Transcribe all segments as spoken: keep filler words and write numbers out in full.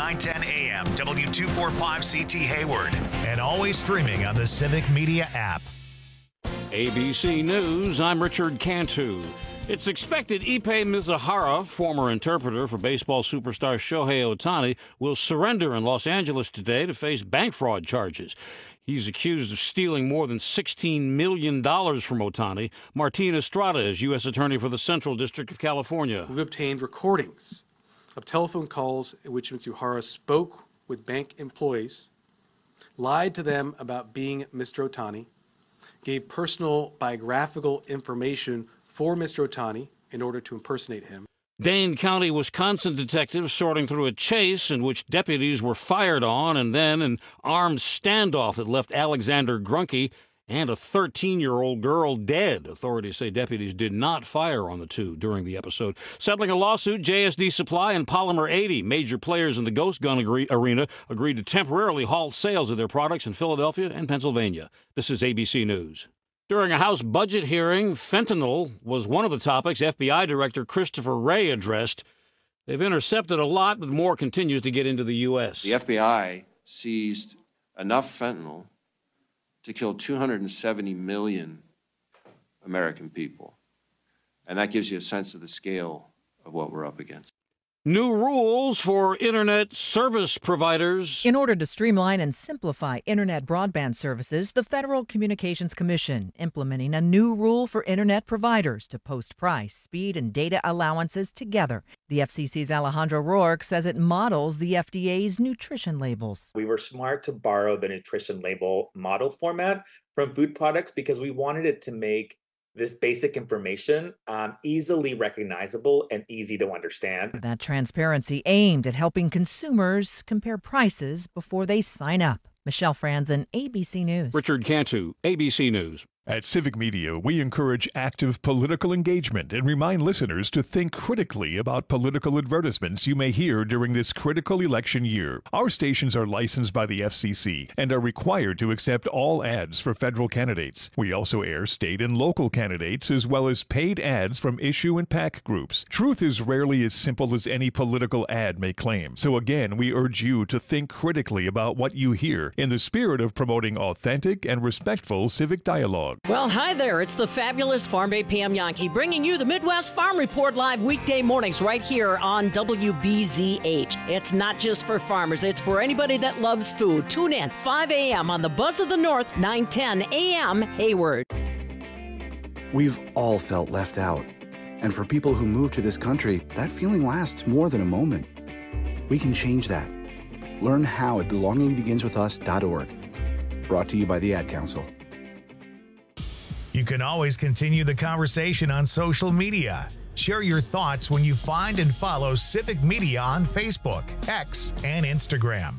nine ten A M, W two forty-five C T Hayward. And always streaming on the Civic Media app. A B C News, I'm Richard Cantu. It's expected Ippei Mizuhara, former interpreter for baseball superstar Shohei Ohtani, will surrender in Los Angeles today to face bank fraud charges. He's accused of stealing more than sixteen million dollars from Ohtani. Martin Estrada is U S Attorney for the Central District of California. We've obtained recordings of telephone calls in which Mizuhara spoke with bank employees, lied to them about being Mister Ohtani, gave personal biographical information for Mister Ohtani in order to impersonate him. Dane County, Wisconsin detectives sorting through a chase in which deputies were fired on and then an armed standoff that left Alexander Grunke and a thirteen-year-old girl dead. Authorities say deputies did not fire on the two during the episode. Settling a lawsuit, J S D Supply and Polymer eighty, major players in the ghost gun agree- arena, agreed to temporarily halt sales of their products in Philadelphia and Pennsylvania. This is A B C News. During a House budget hearing, fentanyl was one of the topics F B I Director Christopher Wray addressed. They've intercepted a lot, but more continues to get into the U S. The F B I seized enough fentanyl to kill two hundred seventy million American people. And that gives you a sense of the scale of what we're up against. New rules for Internet service providers. In order to streamline and simplify Internet broadband services, the Federal Communications Commission implementing a new rule for Internet providers to post price, speed, and data allowances together. The F C C's Alejandro Rourke says it models the F D A's nutrition labels. We were smart to borrow the nutrition label model format from food products because we wanted it to make this basic information um, easily recognizable and easy to understand. That transparency aimed at helping consumers compare prices before they sign up. Michelle Franzen, A B C News. Richard Cantu, A B C News. At Civic Media, we encourage active political engagement and remind listeners to think critically about political advertisements you may hear during this critical election year. Our stations are licensed by the F C C and are required to accept all ads for federal candidates. We also air state and local candidates as well as paid ads from issue and PAC groups. Truth is rarely as simple as any political ad may claim. So again, we urge you to think critically about what you hear in the spirit of promoting authentic and respectful civic dialogue. Well, hi there. It's the fabulous Farm Bay Pam Yankee bringing you the Midwest Farm Report live weekday mornings right here on W B Z H. It's not just for farmers. It's for anybody that loves food. Tune in five a.m. on the Buzz of the North, nine ten a.m. Hayward. We've all felt left out. And for people who move to this country, that feeling lasts more than a moment. We can change that. Learn how at belonging begins with us dot org. Brought to you by the Ad Council. You can always continue the conversation on social media. Share your thoughts when you find and follow Civic Media on Facebook, X, and Instagram.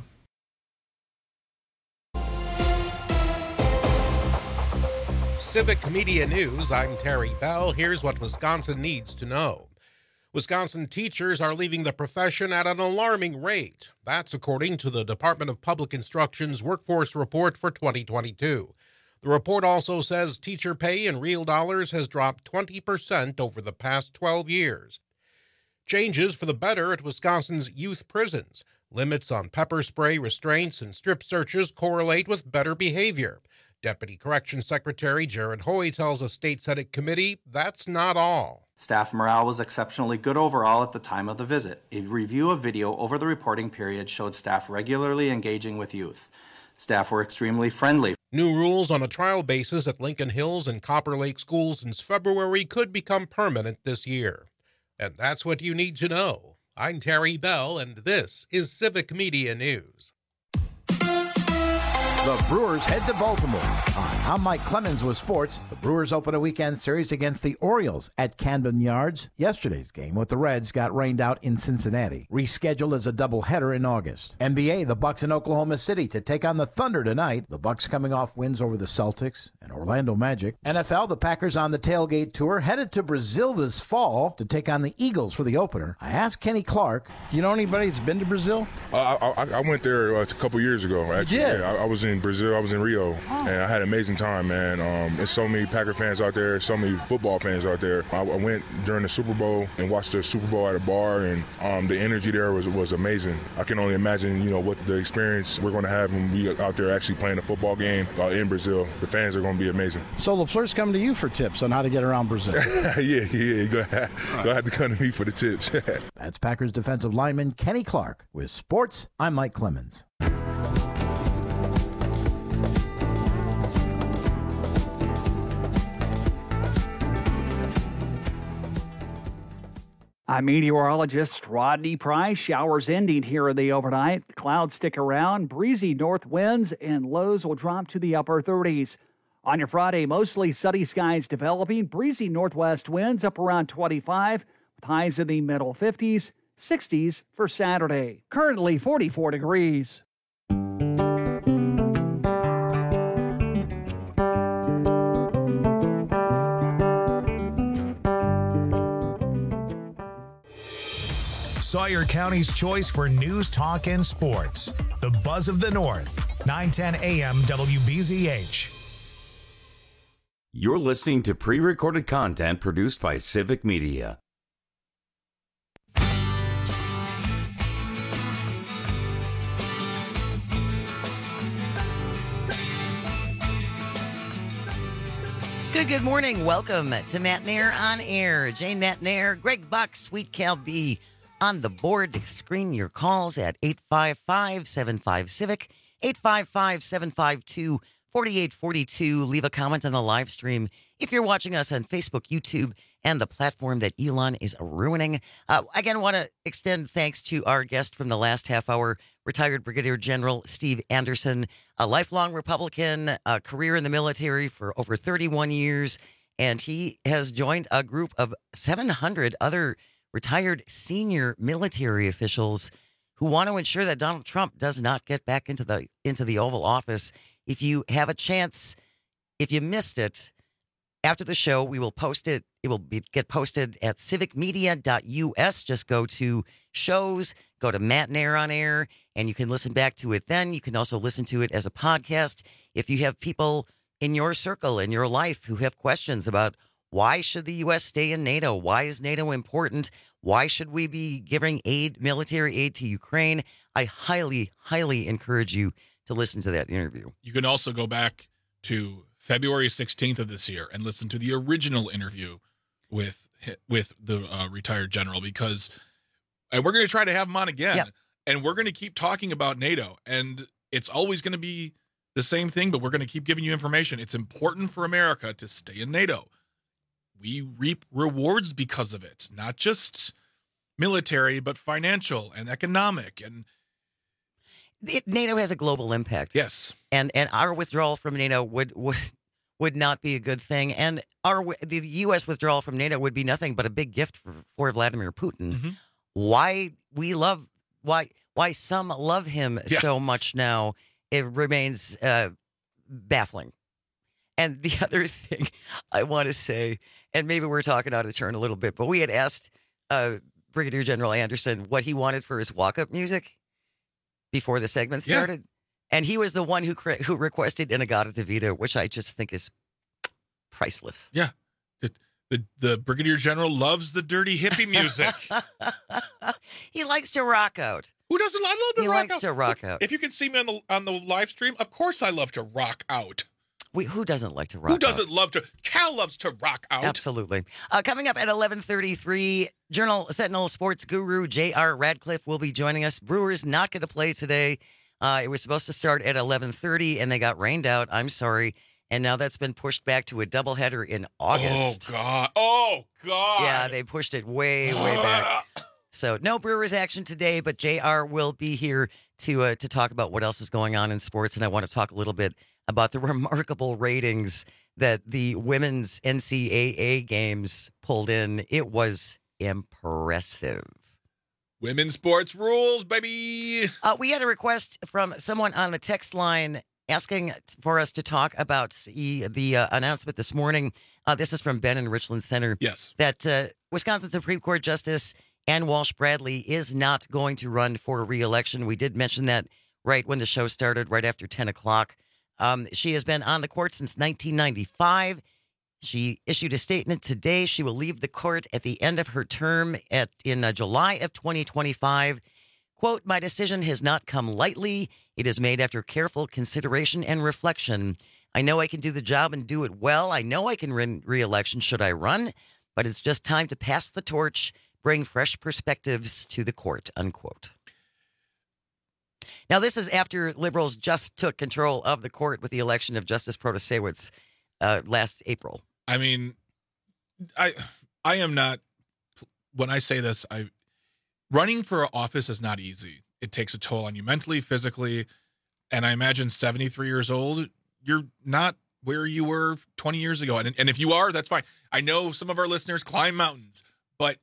Civic Media News, I'm Terry Bell. Here's what Wisconsin needs to know. Wisconsin teachers are leaving the profession at an alarming rate. That's according to the Department of Public Instruction's Workforce Report for twenty twenty-two. The report also says teacher pay in real dollars has dropped twenty percent over the past twelve years. Changes for the better at Wisconsin's youth prisons. Limits on pepper spray restraints and strip searches correlate with better behavior. Deputy Corrections Secretary Jared Hoy tells a state Senate committee that's not all. Staff morale was exceptionally good overall at the time of the visit. A review of video over the reporting period showed staff regularly engaging with youth. Staff were extremely friendly. New rules on a trial basis at Lincoln Hills and Copper Lake schools since February could become permanent this year. And that's what you need to know. I'm Terry Bell, and this is Civic Media News. The Brewers head to Baltimore. Hi, I'm Mike Clemens with sports. The Brewers open a weekend series against the Orioles at Camden Yards. Yesterday's game with the Reds got rained out in Cincinnati. Rescheduled as a doubleheader in August. N B A, the Bucks in Oklahoma City to take on the Thunder tonight. The Bucks coming off wins over the Celtics and Orlando Magic. N F L, the Packers on the tailgate tour headed to Brazil this fall to take on the Eagles for the opener. I asked Kenny Clark, you know anybody that's been to Brazil? Uh, I, I, I went there uh, a couple years ago. Actually. You did? Yeah, I, I was in in Brazil. I was in Rio, and I had an amazing time, man. Um, there's so many Packer fans out there, so many football fans out there. I, I went during the Super Bowl and watched the Super Bowl at a bar, and um, the energy there was was amazing. I can only imagine, you know, what the experience we're going to have when we out there actually playing a football game uh, in Brazil. The fans are going to be amazing. So LaFleur's coming to you for tips on how to get around Brazil. yeah, yeah, you're going to have to come to me for the tips. That's Packers defensive lineman Kenny Clark. With sports, I'm Mike Clemens. I'm meteorologist Rodney Price. Showers ending here in the overnight. Clouds stick around. Breezy north winds and lows will drop to the upper thirties. On your Friday, mostly sunny skies developing. Breezy northwest winds up around twenty-five with highs in the middle fifties, sixties for Saturday. Currently forty-four degrees. Sawyer County's choice for news, talk, and sports. The Buzz of the North, nine ten A M W B Z H. You're listening to pre-recorded content produced by Civic Media. Good, good morning. Welcome to Matt Nair on Air. Jane Matt Nair, Greg Buck, Sweet Cal B on the board to screen your calls at eight five five, seven five, Civic, eight five five, seven five two, four eight four two. Leave a comment on the live stream if you're watching us on Facebook, YouTube, and the platform that Elon is ruining. Uh, again, want to extend thanks to our guest from the last half hour, retired Brigadier General Steve Anderson, a lifelong Republican, a career in the military for over thirty-one years, and he has joined a group of seven hundred other retired senior military officials who want to ensure that Donald Trump does not get back into the into the Oval Office. If you have a chance, if you missed it, after the show, we will post it. It will be, get posted at civic media dot U S. Just go to shows, go to Matt Nair on Air, and you can listen back to it then. You can also listen to it as a podcast. If you have people in your circle, in your life, who have questions about why should the U S stay in NATO? Why is NATO important? Why should we be giving aid, military aid to Ukraine? I highly, highly encourage you to listen to that interview. You can also go back to February sixteenth of this year and listen to the original interview with with the uh, retired general, because and we're going to try to have him on again. Yep. And we're going to keep talking about NATO. And it's always going to be the same thing, but we're going to keep giving you information. It's important for America to stay in NATO. We reap rewards because of it, not just military, but financial and economic. And it, NATO has a global impact. Yes. And and our withdrawal from NATO would would, would not be a good thing. And our the U S withdrawal from NATO would be nothing but a big gift for, for Vladimir Putin. Mm-hmm. Why we love why why some love him yeah. so much now, it remains uh, baffling. And the other thing I want to say, and maybe we're talking out of turn a little bit, but we had asked uh, Brigadier General Anderson what he wanted for his walk-up music before the segment started. Yeah. And he was the one who cre- who requested In-A-Gadda-Da-Vida, which I just think is priceless. Yeah. The, the, the Brigadier General loves the dirty hippie music. He likes to rock out. Who doesn't love to he rock out? He likes to rock out. If you can see me on the on the live stream, of course I love to rock out. We, who doesn't like to rock Who doesn't out? love to? Cal loves to rock out. Absolutely. Uh, coming up at eleven thirty-three, Journal Sentinel sports guru J R Radcliffe will be joining us. Brewers not going to play today. Uh, it was supposed to start at eleven thirty, and they got rained out. I'm sorry. And now that's been pushed back to a doubleheader in August. Oh, God. Oh, God. Yeah, they pushed it way, way back. So no Brewers action today, but J R will be here to uh, to talk about what else is going on in sports. And I want to talk a little bit about the remarkable ratings that the women's N C double A games pulled in. It was impressive. Women's sports rules, baby. Uh, we had a request from someone on the text line asking for us to talk about the, the uh, announcement this morning. Uh, this is from Ben in Richland Center. Yes. That uh, Wisconsin Supreme Court Justice Ann Walsh Bradley is not going to run for re-election. We did mention that right when the show started, right after ten o'clock. Um, she has been on the court since nineteen ninety-five. She issued a statement today. She will leave the court at the end of her term at in uh, July of twenty twenty-five. Quote, my decision has not come lightly. It is made after careful consideration and reflection. I know I can do the job and do it well. I know I can win re-election should I run, but it's just time to pass the torch, bring fresh perspectives to the court, unquote. Now, this is after liberals just took control of the court with the election of Justice Protasewicz uh, last April. I mean, I I am not, when I say this, I running for office is not easy. It takes a toll on you mentally, physically, and I imagine seventy-three years old, you're not where you were twenty years ago. And, and if you are, that's fine. I know some of our listeners climb mountains, but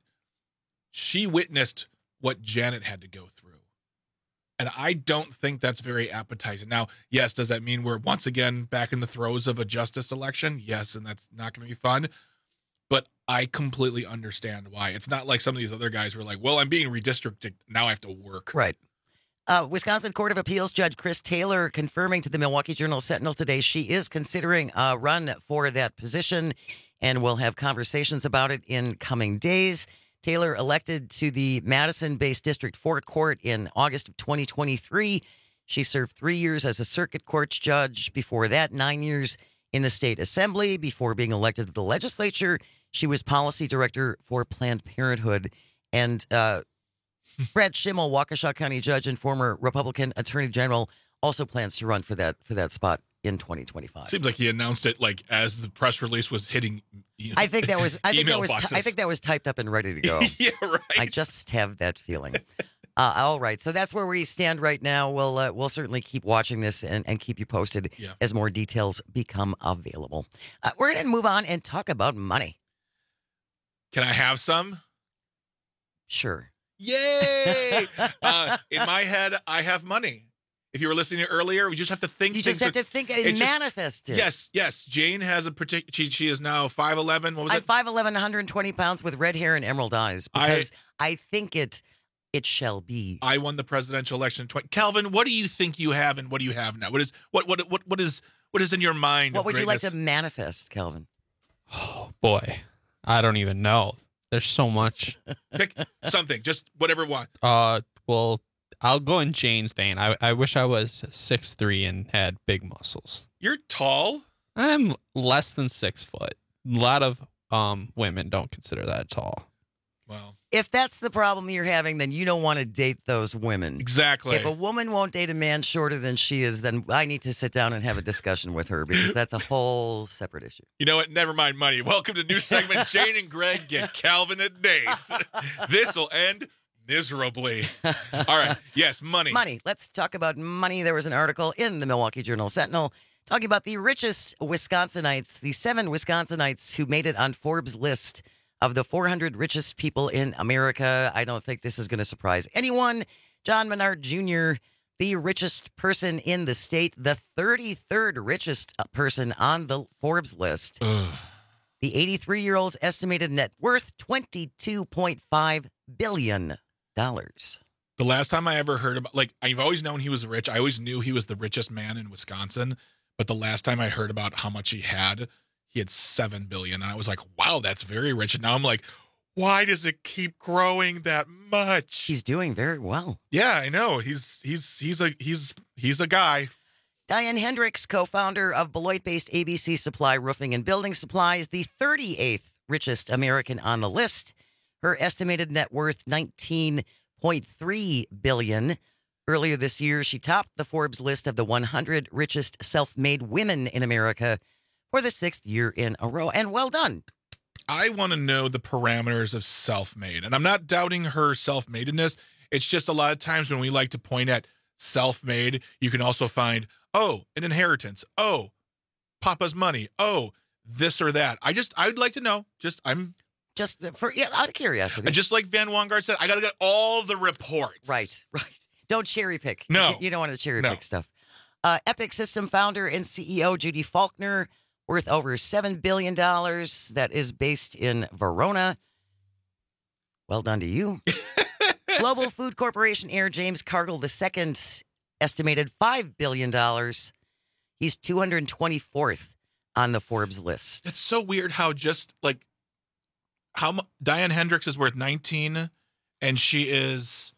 she witnessed what Janet had to go through. And I don't think that's very appetizing. Now, yes, does that mean we're once again back in the throes of a justice election? Yes, and that's not going to be fun. But I completely understand why. It's not like some of these other guys were like, well, I'm being redistricted. Now I have to work. Right. Uh, Wisconsin Court of Appeals Judge Chris Taylor confirming to the Milwaukee Journal-Sentinel today she is considering a run for that position, and we'll have conversations about it in coming days. Taylor elected to the Madison-based District four Court in August of twenty twenty-three. She served three years as a circuit court judge. Before that, nine years in the state assembly. Before being elected to the legislature, she was policy director for Planned Parenthood. And uh, Brad Schimmel, Waukesha County judge and former Republican attorney general, also plans to run for that for that spot in twenty twenty-five. Seems like he announced it like as the press release was hitting. You know, I think that was. I think that was. boxes. I think that was typed up and ready to go. Yeah, right. I just have that feeling. Uh, all right, so that's where we stand right now. We'll uh, we'll certainly keep watching this and, and keep you posted Yeah. as more details become available. Uh, we're going to move on and talk about money. Can I have some? Sure. Yay! uh, in my head, I have money. If you were listening earlier, we just have to think. You just things have are- to think it's and just- manifest it. Yes, yes. Jane has a particular. She, she is now five eleven. What was I'm it? five eleven, one hundred twenty pounds with red hair and emerald eyes because I, I think it it shall be. I won the presidential election. in twenty Calvin, what do you think you have, and what do you have now? What is what what what what is what is in your mind? What of would you like greatness? to manifest, Calvin? Boy, I don't even know. There's so much. Pick something, just whatever you want. Uh, well, I'll go in Jane's vein. I, I wish I was six three and had big muscles. You're tall. I'm less than six foot. A lot of um women don't consider that tall. Wow. If that's the problem you're having, then you don't want to date those women. Exactly. If a woman won't date a man shorter than she is, then I need to sit down and have a discussion with her because that's a whole separate issue. You know what? Never mind money. Welcome to new segment. Jane and Greg get Calvin at days. This will end miserably. All right. Yes, money. Money. Let's talk about money. There was an article in the Milwaukee Journal-Sentinel talking about the richest Wisconsinites, the seven Wisconsinites who made it on Forbes' list of the four hundred richest people in America. I don't think this is going to surprise anyone. John Menard Junior, the richest person in the state, the thirty-third richest person on the Forbes list. Ugh. The eighty-three-year-old's estimated net worth, twenty-two point five billion dollars. The last time I ever heard about, like, I've always known he was rich. I always knew he was the richest man in Wisconsin. But the last time I heard about how much he had, he had seven billion dollars. And I was like, wow, that's very rich. And now I'm like, why does it keep growing that much? He's doing very well. Yeah, I know. He's he's he's a he's he's a guy. Diane Hendricks, co-founder of Beloit-based A B C Supply Roofing and Building Supplies, the thirty-eighth richest American on the list. Her estimated net worth, nineteen point three billion dollars. Earlier this year, she topped the Forbes list of the one hundred richest self-made women in America for the sixth year in a row. And well done. I want to know the parameters of self-made. And I'm not doubting her self-madedness. It's just a lot of times when we like to point at self-made, you can also find, oh, an inheritance. Oh, Papa's money. Oh, this or that. I just, I would like to know. Just, I'm. Just for, yeah, out of curiosity. Just like Van Wongard said, I got to get all the reports. Right, right. Don't cherry pick. No. You, you don't want to cherry No. pick stuff. Uh, Epic System founder and C E O Judy Faulkner, worth over seven billion dollars. That is based in Verona. Well done to you. Global Food Corporation heir James Cargill the Second, estimated five billion dollars. He's two hundred twenty-fourth on the Forbes list. It's so weird how just like how mu- Diane Hendricks is worth nineteen and she is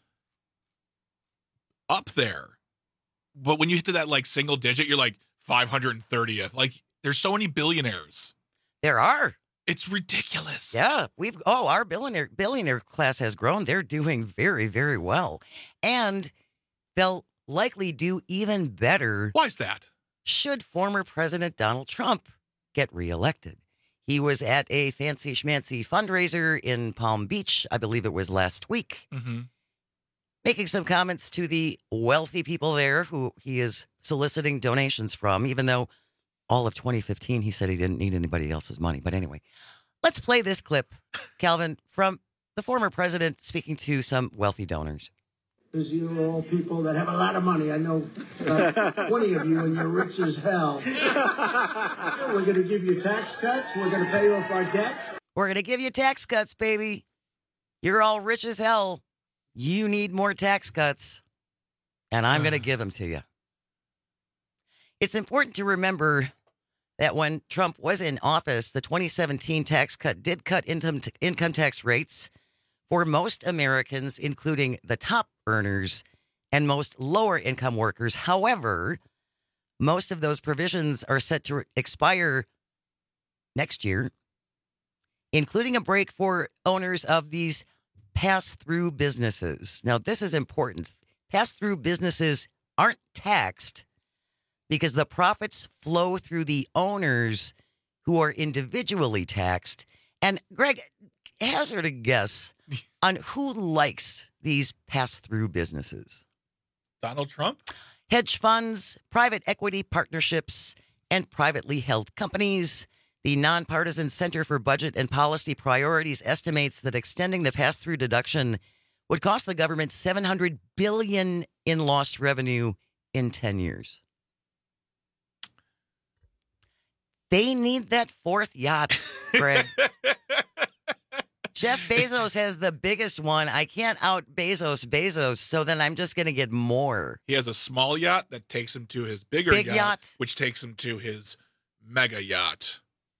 up there. But when you hit to that like single digit, you're like five hundred thirtieth. Like there's so many billionaires. There are. It's ridiculous. Yeah, we've oh, our billionaire billionaire class has grown. They're doing very, very well. And they'll likely do even better. Why is that? Should former President Donald Trump get reelected. He was at a fancy schmancy fundraiser in Palm Beach, I believe it was last week, Mm-hmm. making some comments to the wealthy people there who he is soliciting donations from, even though all of twenty fifteen, he said he didn't need anybody else's money. But anyway, let's play this clip, Calvin, from the former president speaking to some wealthy donors. Because you are all people that have a lot of money. I know about twenty of you, and you're rich as hell. We're going to give you tax cuts. We're going to pay off our debt. We're going to give you tax cuts, baby. You're all rich as hell. You need more tax cuts, and I'm going to give them to you. It's important to remember that when Trump was in office, the twenty seventeen tax cut did cut income, income tax rates for most Americans, including the top earners and most lower income workers. However, most of those provisions are set to expire next year, including a break for owners of these pass-through businesses. Now, this is important. Pass-through businesses aren't taxed because the profits flow through the owners who are individually taxed. And Greg, hazard a guess on who likes these pass-through businesses. Donald Trump? Hedge funds, private equity partnerships, and privately held companies. The Nonpartisan Center for Budget and Policy Priorities estimates that extending the pass-through deduction would cost the government seven hundred billion dollars in lost revenue in ten years. They need that fourth yacht, Greg. Jeff Bezos has the biggest one. I can't out Bezos Bezos, so then I'm just going to get more. He has a small yacht that takes him to his bigger Big yacht, yacht. which takes him to his mega yacht.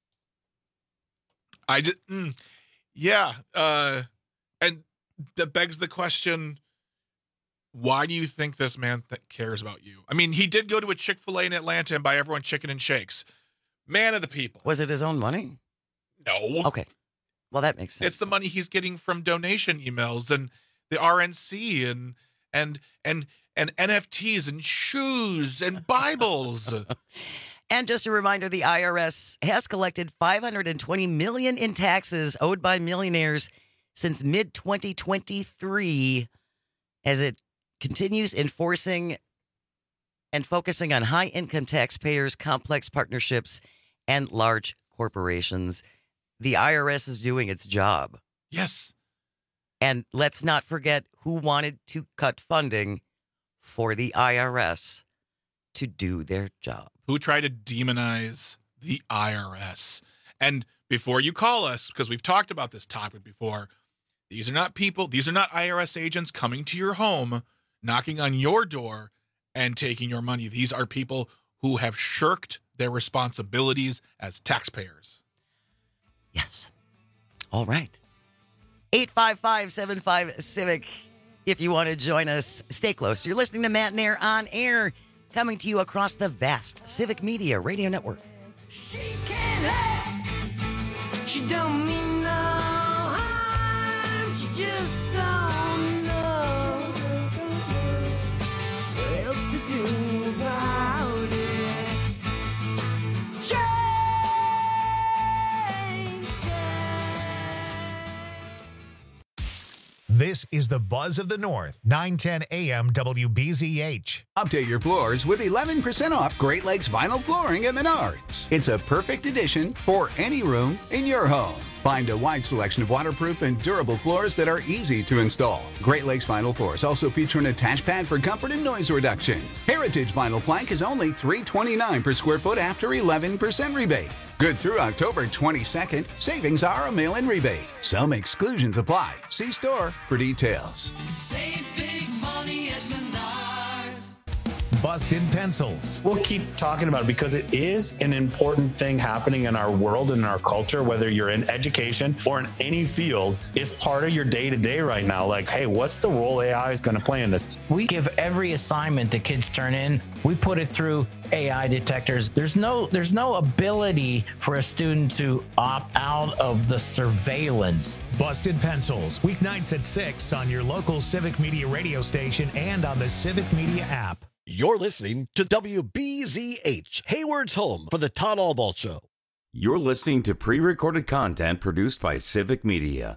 I did, mm, yeah, uh, and that begs the question: why do you think this man th- cares about you? I mean, he did go to a Chick-fil-A in Atlanta and buy everyone chicken and shakes. Man of the people. Was it his own money? No. Okay. Well, that makes sense. It's the money he's getting from donation emails and the R N C and and and and N F Ts and shoes and Bibles. And just a reminder, the I R S has collected five hundred twenty million dollars in taxes owed by millionaires since mid twenty twenty-three as it continues enforcing and focusing on high-income taxpayers, complex partnerships, and large corporations. The I R S is doing its job. Yes. And let's not forget who wanted to cut funding for the I R S to do their job. Who tried to demonize the I R S. And before you call us, because we've talked about this topic before, these are not people, these are not I R S agents coming to your home, knocking on your door, and taking your money. These are people who have shirked their responsibilities as taxpayers. Yes. All right. eight five five, seven five, Civic. If you want to join us, stay close. You're listening to Matt Nair on air, coming to you across the vast Civic Media Radio Network. She can't hurt. She don't mean no harm. She just don't know what else to do about it. This is the Buzz of the North, nine ten A M W B Z H. Update your floors with eleven percent off Great Lakes vinyl flooring at Menards. It's a perfect addition for any room in your home. Find a wide selection of waterproof and durable floors that are easy to install. Great Lakes vinyl floors also feature an attached pad for comfort and noise reduction. Heritage vinyl plank is only three dollars and twenty-nine cents per square foot after eleven percent rebate. Good through October twenty-second. Savings are a mail-in rebate. Some exclusions apply. See store for details. Save big money at Menards. Busted Pencils. We'll keep talking about it because it is an important thing happening in our world and in our culture, whether you're in education or in any field. It's part of your day-to-day right now. Like, hey, what's the role A I is going to play in this? We give every assignment the kids turn in, we put it through A I detectors. There's no there's no ability for a student to opt out of the surveillance. Busted Pencils, weeknights at six on your local Civic Media radio station and on the Civic Media app. You're listening to W B Z H, Hayward's home for the Todd Albaugh Show. You're listening to pre-recorded content produced by Civic Media.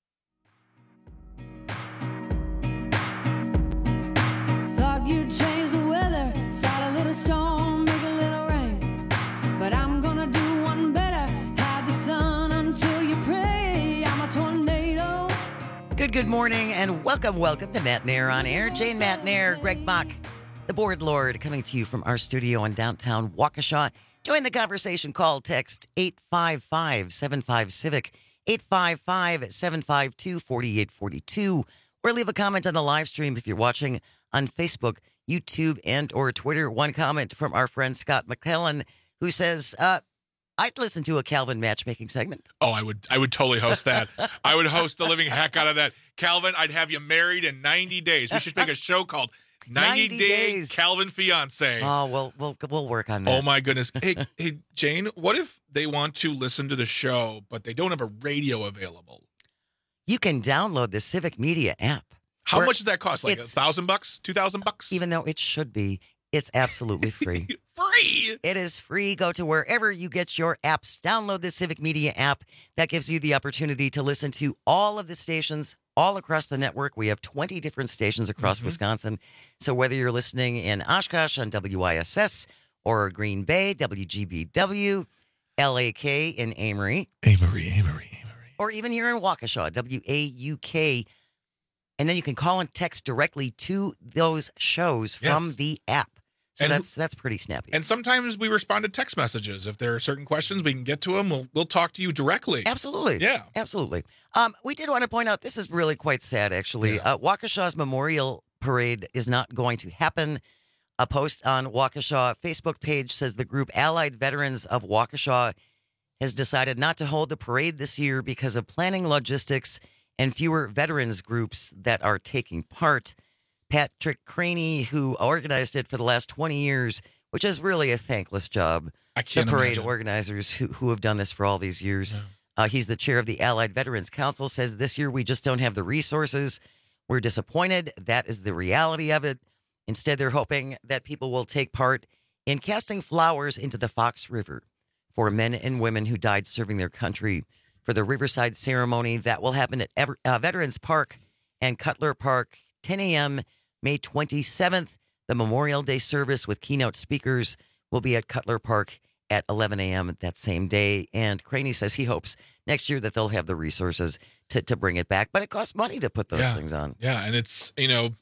Thought you'd change the weather, start a little storm, make a little rain. But I'm gonna do one better, hide the sun until you pray. I'm a tornado. Good, good morning, and welcome, welcome to Matt Nair on Air. Jane Matt Nair, Greg Bach, the Board Lord, coming to you from our studio in downtown Waukesha. Join the conversation. Call, text eight five five, seven five, CIVIC, eight five five, seven five two, four eight four two, or leave a comment on the live stream if you're watching on Facebook, YouTube, and or Twitter. One comment from our friend Scott McClellan, who says, uh, I'd listen to a Calvin matchmaking segment. Oh, I would I would totally host that. I would host the living heck out of that. Calvin, I'd have you married in ninety days. We should make a show called ninety, ninety Day days. Calvin Fiance. Oh, well, we'll we'll work on that. Oh, my goodness. Hey, hey, Jane, what if they want to listen to the show, but they don't have a radio available? You can download the Civic Media app. How much does that cost? Like a thousand bucks? Two thousand bucks? Even though it should be, it's absolutely free. Free? It is free. Go to wherever you get your apps. Download the Civic Media app. That gives you the opportunity to listen to all of the stations all across the network. We have twenty different stations across mm-hmm. Wisconsin. So whether you're listening in Oshkosh on W I S S or Green Bay, W G B W, L A K in Amory. Amory, Amory, Amory. Or even here in Waukesha, W A U K. And then you can call and text directly to those shows from yes. the app. So and, that's that's pretty snappy. And sometimes we respond to text messages. If there are certain questions, we can get to them. We'll, we'll talk to you directly. Absolutely. Yeah. Absolutely. Um, we did want to point out, this is really quite sad, actually. Yeah. Uh, Waukesha's Memorial Parade is not going to happen. A post on Waukesha Facebook page says the group Allied Veterans of Waukesha has decided not to hold the parade this year because of planning logistics and fewer veterans groups that are taking part. Patrick Craney, who organized it for the last twenty years, which is really a thankless job. I can't The parade imagine. organizers who, who have done this for all these years. Yeah. Uh, he's the chair of the Allied Veterans Council, says this year we just don't have the resources. We're disappointed. That is the reality of it. Instead, they're hoping that people will take part in casting flowers into the Fox River for men and women who died serving their country. For the Riverside ceremony that will happen at Ever- uh, Veterans Park and Cutler Park, ten a.m. May twenty-seventh. The Memorial Day service with keynote speakers will be at Cutler Park at eleven a.m. that same day. And Craney says he hopes next year that they'll have the resources to, to bring it back. But it costs money to put those yeah. things on. Yeah, and it's, you know,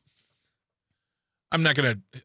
I'm not going to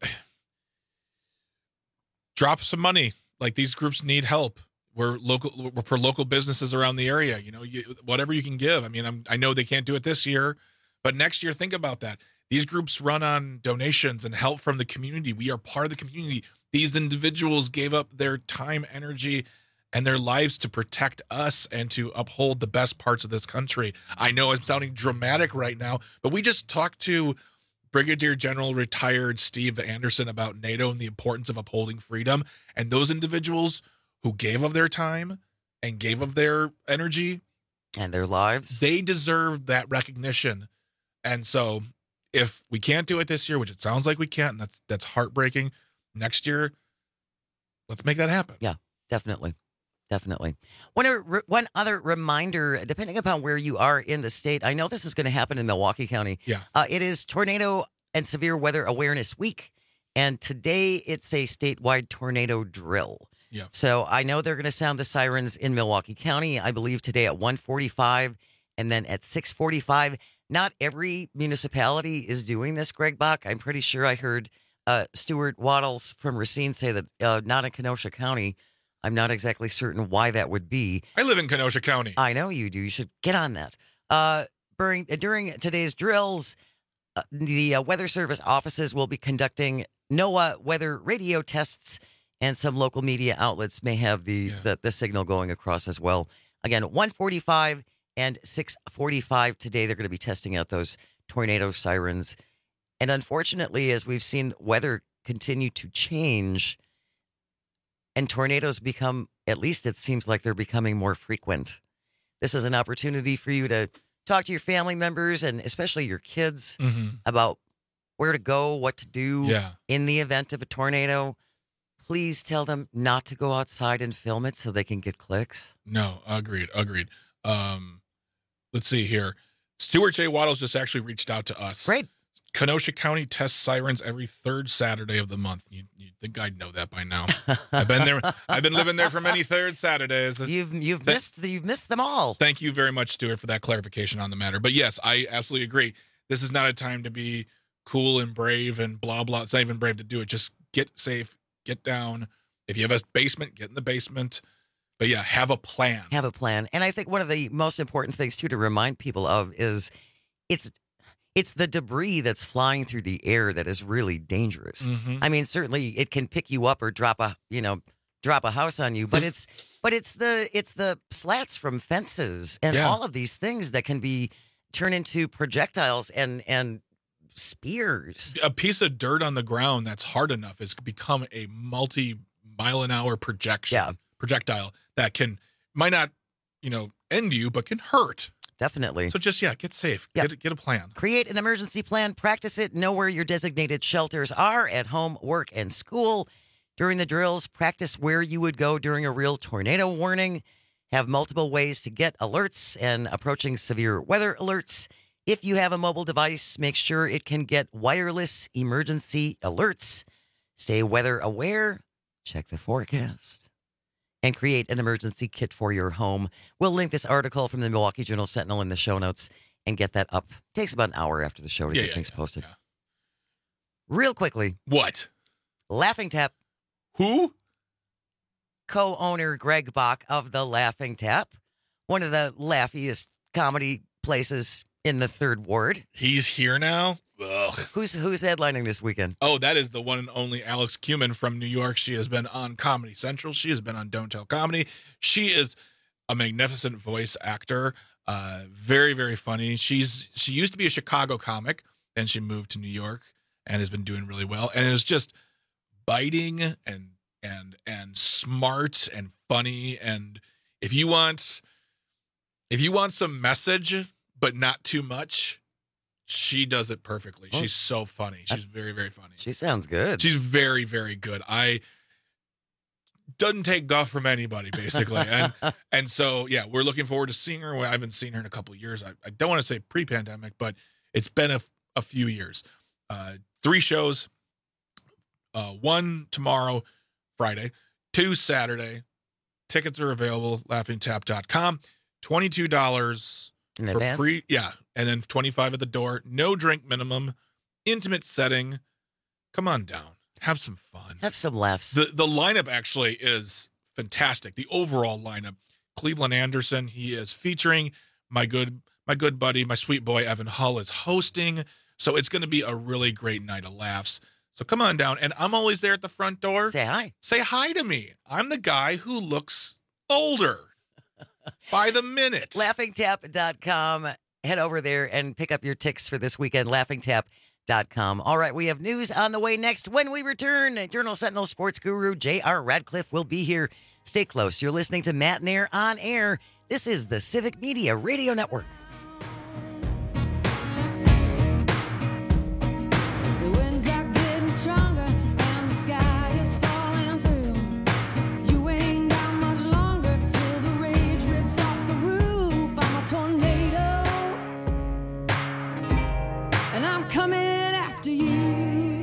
drop some money. Like, these groups need help. We're local we're for local businesses around the area. You know, you, whatever you can give. I mean, I'm, I know they can't do it this year, but next year, think about that. These groups run on donations and help from the community. We are part of the community. These individuals gave up their time, energy, and their lives to protect us and to uphold the best parts of this country. I know I'm sounding dramatic right now, but we just talked to Brigadier General retired Steve Anderson about NATO and the importance of upholding freedom. And those individuals who gave of their time and gave of their energy and their lives, they deserve that recognition. And so if we can't do it this year, which it sounds like we can't, and that's that's heartbreaking, next year, let's make that happen. Yeah, definitely. Definitely. One, one other reminder, depending upon where you are in the state, I know this is going to happen in Milwaukee County. Yeah. Uh, it is Tornado and Severe Weather Awareness Week, and today it's a statewide tornado drill. Yeah. So I know they're going to sound the sirens in Milwaukee County, I believe today at one forty-five and then at six forty-five. Not every municipality is doing this, Greg Bach. I'm pretty sure I heard uh, Stuart Waddles from Racine say that uh, not in Kenosha County. I'm not exactly certain why that would be. I live in Kenosha County. I know you do. You should get on that. Uh, during, during today's drills, uh, the uh, Weather Service offices will be conducting NOAA weather radio tests, and some local media outlets may have the, yeah. the, the signal going across as well. Again, one forty-five and six forty-five today, they're going to be testing out those tornado sirens. And unfortunately, as we've seen weather continue to change and tornadoes become, at least it seems like they're becoming more frequent. This is an opportunity for you to talk to your family members and especially your kids mm-hmm. about where to go, what to do yeah. in the event of a tornado. Please tell them not to go outside and film it so they can get clicks. No, agreed, agreed. Um, let's see here. Stuart J. Waddles just actually reached out to us. Great. Kenosha County tests sirens every third Saturday of the month. You, you'd think I'd know that by now. I've been there. I've been living there for many third Saturdays. You've you've Th- missed you've missed them all. Thank you very much, Stuart, for that clarification on the matter. But yes, I absolutely agree. This is not a time to be cool and brave and blah blah. It's not even brave to do it. Just get safe, get down. If you have a basement, get in the basement. But yeah, have a plan. Have a plan. And I think one of the most important things too to remind people of is it's it's the debris that's flying through the air that is really dangerous. Mm-hmm. I mean, certainly it can pick you up or drop a, you know, drop a house on you, but it's but it's the it's the slats from fences and Yeah. all of these things that can be turned into projectiles and and spears. A piece of dirt on the ground that's hard enough has become a multi mile an hour projection Yeah. projectile that can might not, you know, end you, but can hurt. Definitely. So just yeah, get safe. Yeah. Get get a plan. Create an emergency plan, practice it, know where your designated shelters are at home, work, and school. During the drills, practice where you would go during a real tornado warning. Have multiple ways to get alerts and approaching severe weather alerts. If you have a mobile device, make sure it can get wireless emergency alerts. Stay weather aware, check the forecast, and create an emergency kit for your home. We'll link this article from the Milwaukee Journal Sentinel in the show notes and get that up. It takes about an hour after the show to Yeah, get yeah, things yeah, posted. Real quickly, What? Laughing Tap. Who? Co-owner Greg Bach of the Laughing Tap, one of the laughiest comedy places in the Third Ward. He's here now? Ugh. Who's who's headlining this weekend? Oh, that is the one and only Alex Cuman from New York. She has been on Comedy Central. She has been on Don't Tell Comedy. She is a magnificent voice actor. Uh, very, very funny. She's she used to be a Chicago comic, then she moved to New York and has been doing really well. And it's just biting and and and smart and funny. And if you want if you want some message, but not too much, she does it perfectly. Oh. She's so funny. She's very, very funny. She sounds good. She's very, very good. I doesn't take guff from anybody, basically. and and so, yeah, we're looking forward to seeing her. I haven't seen her in a couple of years. I, I don't want to say pre-pandemic, but it's been a, a few years. Uh, three shows. Uh, one tomorrow, Friday. Two Saturday. Tickets are available, laughing tap dot com. twenty-two dollars in for advance? pre, yeah, and then twenty-five at the door. No drink minimum. Intimate setting. Come on down. Have some fun. Have some laughs. The the lineup actually is fantastic. The overall lineup. Cleveland Anderson, he is featuring. My good my good buddy, my sweet boy Evan Hull is hosting. So it's going to be a really great night of laughs. So come on down. And I'm always there at the front door. Say hi. Say hi to me. I'm the guy who looks older by the minute. laughing tap dot com. Head over there and pick up your ticks for this weekend. laughing tap dot com. All right, we have news on the way next. When we return, Journal Sentinel sports guru J R Radcliffe will be here. Stay close. You're listening to Matt Nair on Air. This is the Civic Media Radio Network. The winds are getting stronger and the sky is falling through. You ain't got much longer till the rage rips off the roof. I'm a tornado and I'm coming after you.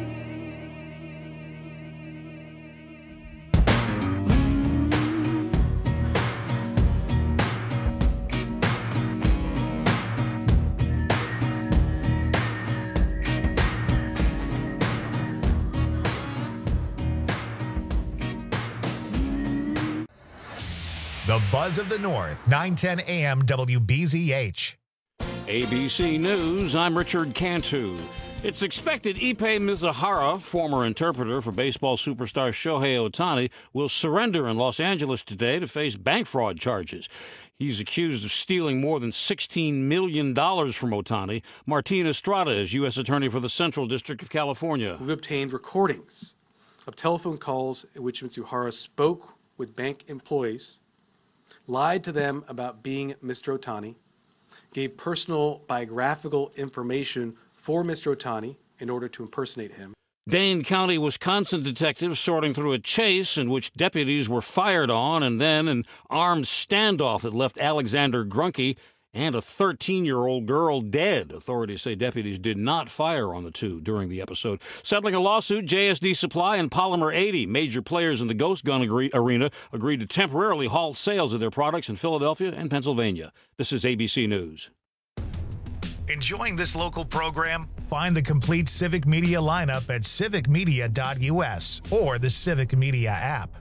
The Buzz of the North, nine ten a.m. W B Z H. A B C News, I'm Richard Cantu. It's expected Ippei Mizuhara, former interpreter for baseball superstar Shohei Ohtani, will surrender in Los Angeles today to face bank fraud charges. He's accused of stealing more than sixteen million dollars from Ohtani. Martin Estrada is U S Attorney for the Central District of California. We've obtained recordings of telephone calls in which Mizuhara spoke with bank employees, lied to them about being Mister Ohtani, gave personal biographical information for Mister Ohtani in order to impersonate him. Dane County, Wisconsin detectives sorting through a chase in which deputies were fired on and then an armed standoff that left Alexander Grunke and a thirteen-year-old girl dead. Authorities say deputies did not fire on the two during the episode. Settling a lawsuit, J S D Supply and Polymer eighty, major players in the ghost gun agree- arena, agreed to temporarily halt sales of their products in Philadelphia and Pennsylvania. This is A B C News. Enjoying this local program? Find the complete Civic Media lineup at civic media dot U S or the Civic Media app.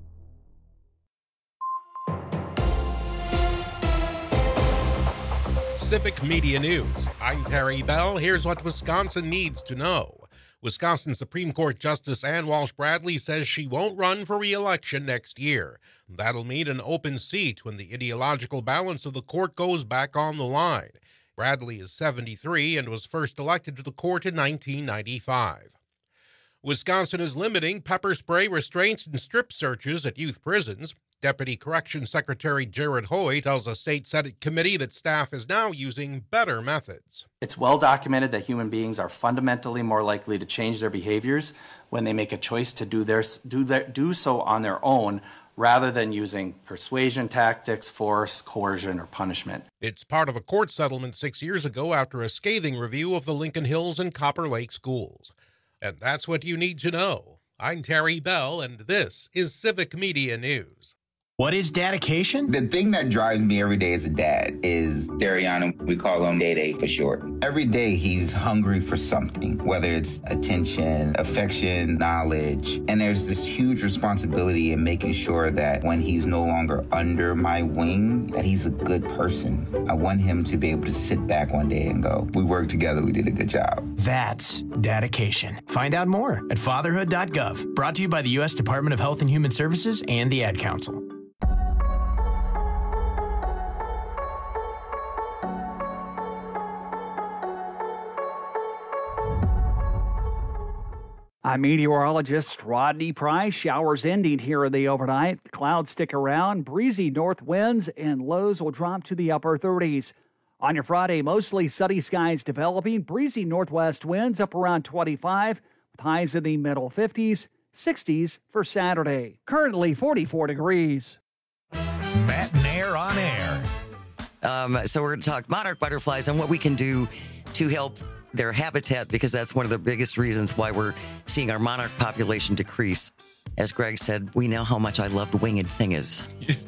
Civic Media News. I'm Terry Bell. Here's what Wisconsin needs to know. Wisconsin Supreme Court Justice Ann Walsh Bradley says she won't run for re-election next year. That'll mean an open seat when the ideological balance of the court goes back on the line. Bradley is seventy-three and was first elected to the court in nineteen ninety-five. Wisconsin is limiting pepper spray restraints and strip searches at youth prisons. Deputy Corrections Secretary Jared Hoy tells a state Senate committee that staff is now using better methods. It's well documented that human beings are fundamentally more likely to change their behaviors when they make a choice to do, their, do, their, do so on their own, rather than using persuasion tactics, force, coercion, or punishment. It's part of a court settlement six years ago after a scathing review of the Lincoln Hills and Copper Lake schools. And that's what you need to know. I'm Terry Bell, and this is Civic Media News. What is dedication? The thing that drives me every day as a dad is Dariana. We call him Day Day for short. Every day he's hungry for something, whether it's attention, affection, knowledge. And there's this huge responsibility in making sure that when he's no longer under my wing, that he's a good person. I want him to be able to sit back one day and go, we worked together, we did a good job. That's dedication. Find out more at fatherhood dot gov. Brought to you by the U S Department of Health and Human Services and the Ad Council. I'm meteorologist Rodney Price. Showers ending here in the overnight. Clouds stick around. Breezy north winds and lows will drop to the upper thirties. On your Friday, mostly sunny skies developing. Breezy northwest winds up around twenty-five with highs in the middle fifties, sixties for Saturday. Currently forty-four degrees. Matt Nair on air. Um, so we're going to talk monarch butterflies and what we can do to help their habitat, because that's one of the biggest reasons why we're seeing our monarch population decrease. As Greg said, we know how much I loved Winged Thingers.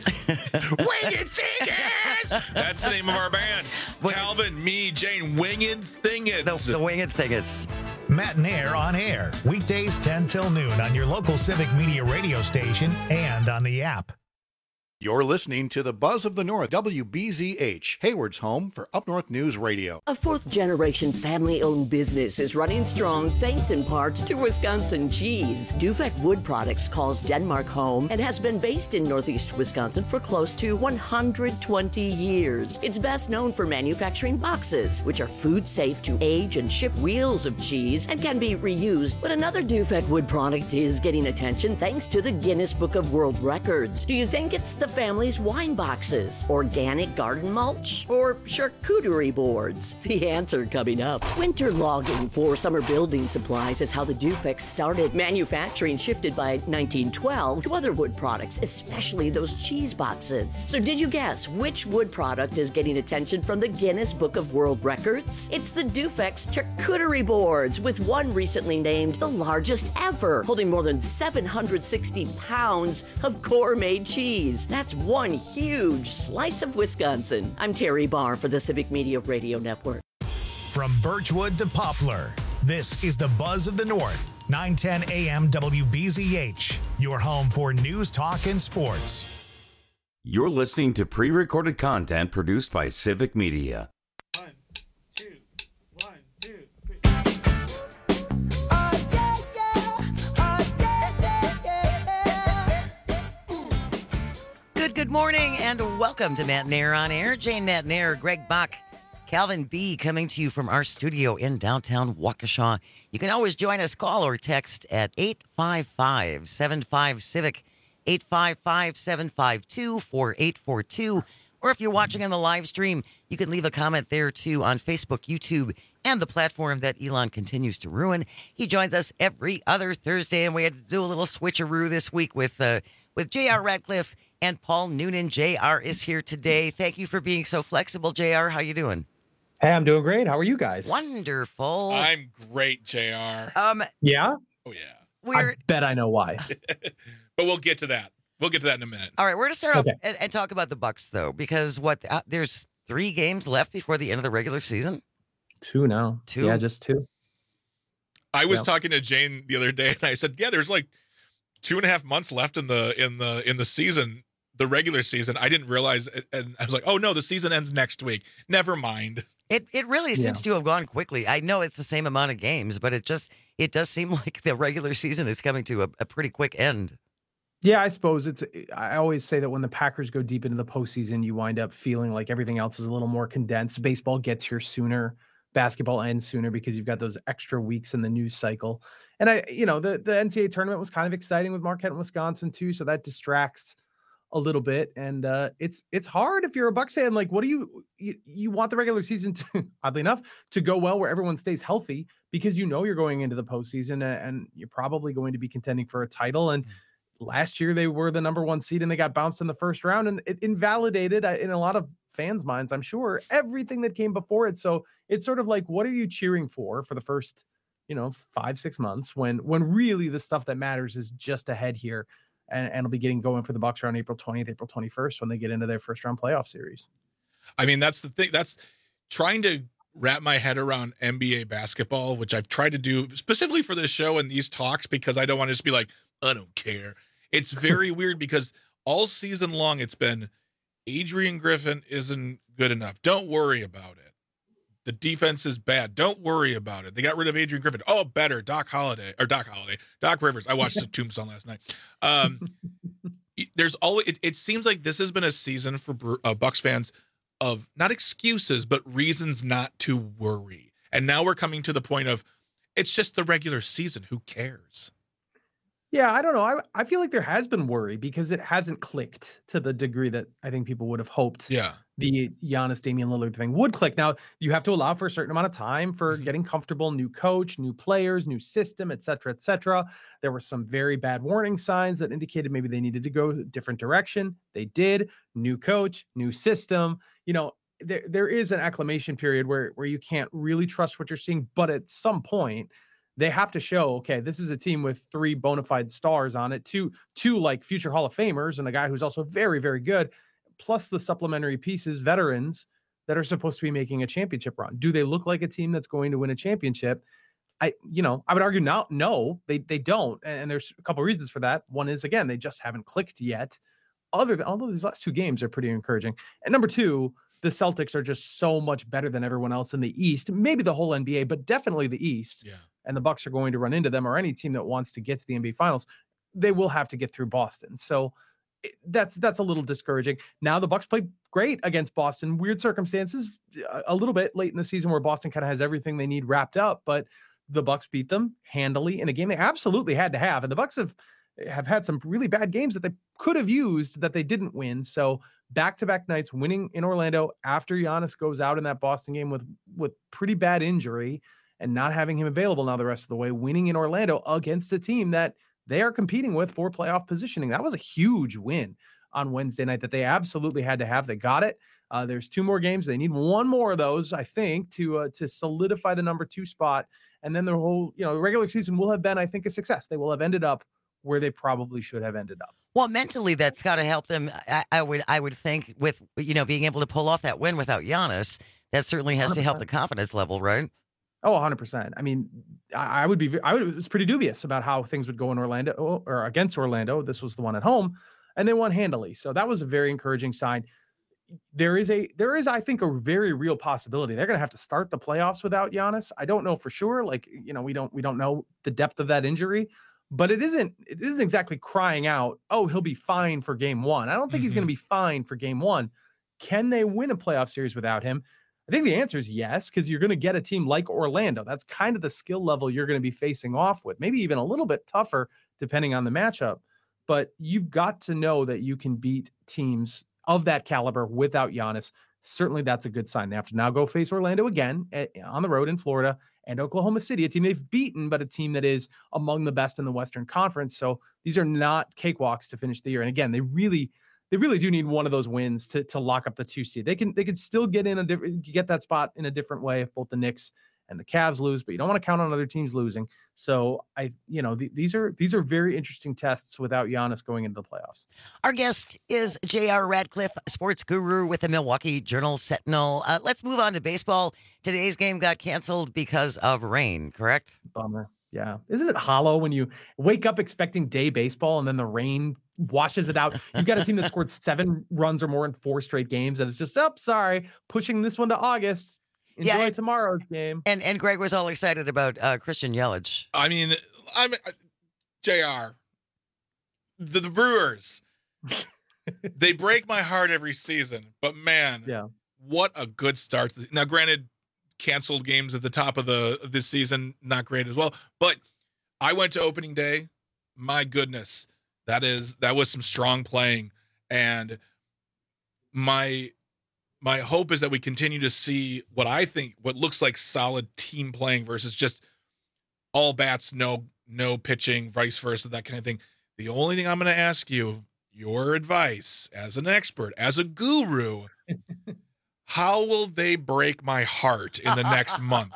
Winged Thingers! That's the name of our band. Calvin, me, Jane, Winged Thingers. The, the Winged Thingers. Matt Nair on air. Weekdays ten till noon on your local Civic Media radio station and on the app. You're listening to the Buzz of the North, W B Z H, Hayward's home for Up North News Radio. A fourth-generation family-owned business is running strong thanks in part to Wisconsin cheese. Dufek Wood Products calls Denmark home and has been based in Northeast Wisconsin for close to one hundred twenty years. It's best known for manufacturing boxes, which are food-safe to age and ship wheels of cheese and can be reused. But another Dufek Wood product is getting attention thanks to the Guinness Book of World Records. Do you think it's the family's wine boxes, organic garden mulch, or charcuterie boards? The answer coming up. Winter logging for summer building supplies is how the Dufek started. Manufacturing shifted by nineteen twelve to other wood products, especially those cheese boxes. So did you guess which wood product is getting attention from the Guinness Book of World Records? It's the Dufek's charcuterie boards, with one recently named the largest ever, holding more than seven hundred sixty pounds of gourmet cheese. That's one huge slice of Wisconsin. I'm Terry Barr for the Civic Media Radio Network. From Birchwood to Poplar, this is the Buzz of the North, nine ten A M W B Z H, your home for news, talk, and sports. You're listening to pre-recorded content produced by Civic Media. One, two, one, two, three. morning and welcome to Matt Nair on Air. Jane Matt Nair, Greg Buck, Calvin B. coming to you from our studio in downtown Waukesha. You can always join us, call or text at eight five five, seven five, CIVIC, eight five five, seven five two, four eight four two. Or if you're watching on the live stream, you can leave a comment there too on Facebook, YouTube, and the platform that Elon continues to ruin. He joins us every other Thursday, and we had to do a little switcheroo this week with uh, with J R. Radcliffe and Paul Noonan. J R is here today. Thank you for being so flexible, J R. How you doing? Hey, I'm doing great. How are you guys? Wonderful. I'm great, J R. Um, yeah? Oh, yeah. We're, I bet I know why. But we'll get to that. We'll get to that in a minute. All right, we're going to start Okay. off and, and talk about the Bucks, though, because what uh, there's three games left before the end of the regular season. Two now. Two? Yeah, just two. I was Yep. talking to Jane the other day, and I said, "Yeah, there's like two and a half months left in the in the in the season, the regular season." I didn't realize, it, and I was like, "Oh no, the season ends next week. Never mind." It it really seems to have gone quickly. I know it's the same amount of games, but it just it does seem like the regular season is coming to a, a pretty quick end. Yeah, I suppose it's. I always say that when the Packers go deep into the postseason, you wind up feeling like everything else is a little more condensed. Baseball gets here sooner, basketball ends sooner because you've got those extra weeks in the news cycle. And I, you know, the the N C double A tournament was kind of exciting with Marquette and Wisconsin too, so that distracts a little bit. And uh, it's it's hard if you're a Bucks fan. Like, what do you, you you want the regular season to, oddly enough, to go well where everyone stays healthy because you know you're going into the postseason and you're probably going to be contending for a title. And last year they were the number one seed and they got bounced in the first round, and it invalidated uh, in a lot of fans' minds, I'm sure, everything that came before it. So it's sort of like, what are you cheering for for the first, you know, five, six months when when really the stuff that matters is just ahead here, and, and it'll be getting going for the Bucks around April twentieth, April twenty-first when they get into their first round playoff series. I mean, that's the thing. That's trying to wrap my head around N B A basketball, which I've tried to do specifically for this show and these talks because I don't want to just be like, I don't care. It's very weird because all season long it's been Adrian Griffin isn't good enough. Don't worry about it. The defense is bad. Don't worry about it. They got rid of Adrian Griffin. Oh, better. Doc Holliday or Doc Holliday, Doc Rivers. I watched the Tombstone last night. Um, there's always, it, it seems like this has been a season for uh, Bucks fans of not excuses, but reasons not to worry. And now we're coming to the point of it's just the regular season. Who cares? Yeah, I don't know. I I feel like there has been worry because it hasn't clicked to the degree that I think people would have hoped. Yeah. The Giannis Damian Lillard thing would click. Now, you have to allow for a certain amount of time for getting comfortable, new coach, new players, new system, et cetera, et cetera. There were some very bad warning signs that indicated maybe they needed to go a different direction. They did. New coach, new system. You know, there there is an acclimation period where where you can't really trust what you're seeing, but at some point they have to show, okay, this is a team with three bona fide stars on it, two, two like future Hall of Famers and a guy who's also very, very good, plus the supplementary pieces, veterans that are supposed to be making a championship run. Do they look like a team that's going to win a championship? I, you know, I would argue now, no, they they don't. And there's a couple of reasons for that. One is, again, they just haven't clicked yet. Other than, although these last two games are pretty encouraging. And number two, the Celtics are just so much better than everyone else in the East, maybe the whole N B A, but definitely the East. Yeah. And the Bucks are going to run into them, or any team that wants to get to the N B A Finals, they will have to get through Boston. So it, that's that's a little discouraging. Now the Bucks played great against Boston. Weird circumstances, a, a little bit late in the season where Boston kind of has everything they need wrapped up, but the Bucks beat them handily in a game they absolutely had to have. And the Bucks have have had some really bad games that they could have used that they didn't win. So back-to-back nights winning in Orlando after Giannis goes out in that Boston game with with pretty bad injury and not having him available now the rest of the way, winning in Orlando against a team that they are competing with for playoff positioning. That was a huge win on Wednesday night that they absolutely had to have. They got it. Uh, there's two more games. They need one more of those, I think, to uh, to solidify the number two spot. And then the whole, you know, regular season will have been, I think, a success. They will have ended up where they probably should have ended up. Well, mentally, that's got to help them. I, I would, I would think, with, you know, being able to pull off that win without Giannis, that certainly has one hundred percent to help the confidence level, right? Oh, one hundred percent. I mean, I, I would be, I would, was pretty dubious about how things would go in Orlando or against Orlando. This was the one at home, and they won handily. So that was a very encouraging sign. There is a, there is, I think, a very real possibility they're going to have to start the playoffs without Giannis. I don't know for sure. Like, you know, we don't, we don't know the depth of that injury, but it isn't it isn't exactly crying out, oh, he'll be fine for game one. I don't think mm-hmm. he's going to be fine for game one. Can they win a playoff series without him? I think the answer is yes, because you're going to get a team like Orlando. That's kind of the skill level you're going to be facing off with, maybe even a little bit tougher depending on the matchup. But you've got to know that you can beat teams of that caliber without Giannis. Certainly that's a good sign. They have to now go face Orlando again at, on the road in Florida and Oklahoma City, a team they've beaten, but a team that is among the best in the Western Conference. So these are not cakewalks to finish the year. And again, they really, they really do need one of those wins to, to lock up the two seed. They can, they could still get in a different, get that spot in a different way if both the Knicks and the Cavs lose, but you don't want to count on other teams losing. So I, you know, th- these are these are very interesting tests without Giannis going into the playoffs. Our guest is J R Radcliffe, sports guru with the Milwaukee Journal Sentinel. Uh, let's move on to baseball. Today's game got canceled because of rain, correct? Bummer. Yeah. Isn't it hollow when you wake up expecting day baseball and then the rain washes it out? You've got a team that scored seven runs or more in four straight games, and it's just, oh, sorry, pushing this one to August. Enjoy yeah, and, tomorrow's game. And and Greg was all excited about uh, Christian Yelich. I mean, I'm uh, J R. The, the Brewers. They break my heart every season, but man, yeah, what a good start. Now, granted, canceled games at the top of the this season, not great as well. But I went to opening day. My goodness, that is that was some strong playing, and my. My hope is that we continue to see what I think, what looks like solid team playing versus just all bats, no, no pitching, vice versa, that kind of thing. The only thing I'm going to ask you, your advice as an expert, as a guru, how will they break my heart in the next month?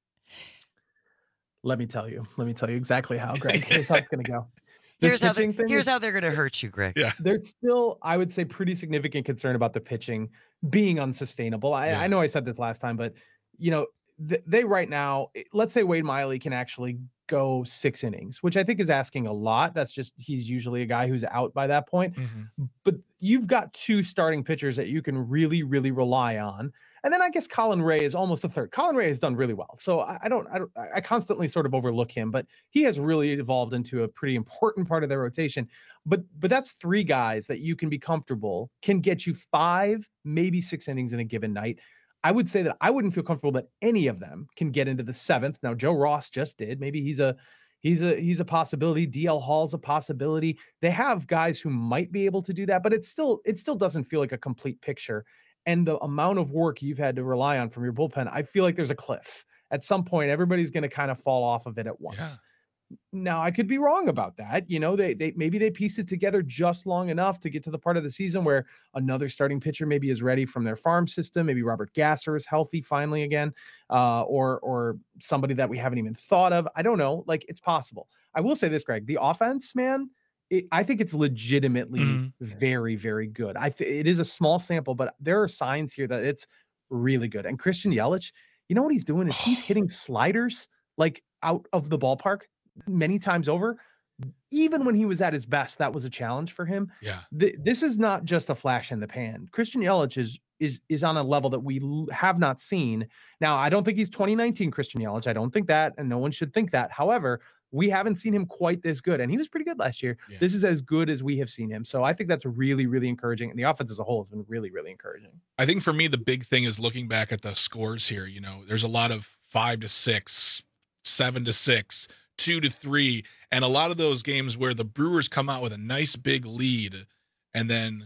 Let me tell you. Let me tell you exactly how, Greg. Here's how it's going to go. Here's how, they, here's how they're going to hurt you, Greg. Yeah. There's still, I would say, pretty significant concern about the pitching being unsustainable. I, yeah. I know I said this last time, but, you know, th- they right now, let's say Wade Miley can actually go six innings, which I think is asking a lot. That's just, he's usually a guy who's out by that point. Mm-hmm. But you've got two starting pitchers that you can really, really rely on. And then I guess Colin Ray is almost a third. Colin Ray has done really well. So I, I don't, I don't, I constantly sort of overlook him, but he has really evolved into a pretty important part of their rotation. But, but that's three guys that you can be comfortable, can get you five, maybe six innings in a given night. I would say that I wouldn't feel comfortable that any of them can get into the seventh. Now, Joe Ross just did. Maybe he's a, he's a, he's a possibility. D L Hall's a possibility. They have guys who might be able to do that, but it's still, it still doesn't feel like a complete picture. And the amount of work you've had to rely on from your bullpen, I feel like there's a cliff. At some point, everybody's going to kind of fall off of it at once. Yeah. Now, I could be wrong about that. You know, they they maybe they piece it together just long enough to get to the part of the season where another starting pitcher maybe is ready from their farm system. Maybe Robert Gasser is healthy finally again, uh, or or somebody that we haven't even thought of. I don't know. Like, it's possible. I will say this, Greg, the offense, man, It, I think it's legitimately mm-hmm. very, very good. I th- it is a small sample, but there are signs here that it's really good. And Christian Yelich, you know what he's doing is he's hitting sliders like out of the ballpark many times over. Even when he was at his best, that was a challenge for him. Yeah, Th- this is not just a flash in the pan. Christian Yelich is is is on a level that we l- have not seen. Now, I don't think he's twenty nineteen Christian Yelich. I don't think that, and no one should think that. However, we haven't seen him quite this good, and he was pretty good last year. Yeah. This is as good as we have seen him. So I think that's really, really encouraging. And the offense as a whole has been really, really encouraging. I think for me, the big thing is looking back at the scores here. You know, there's a lot of five to six, seven to six, two to three, and a lot of those games where the Brewers come out with a nice big lead and then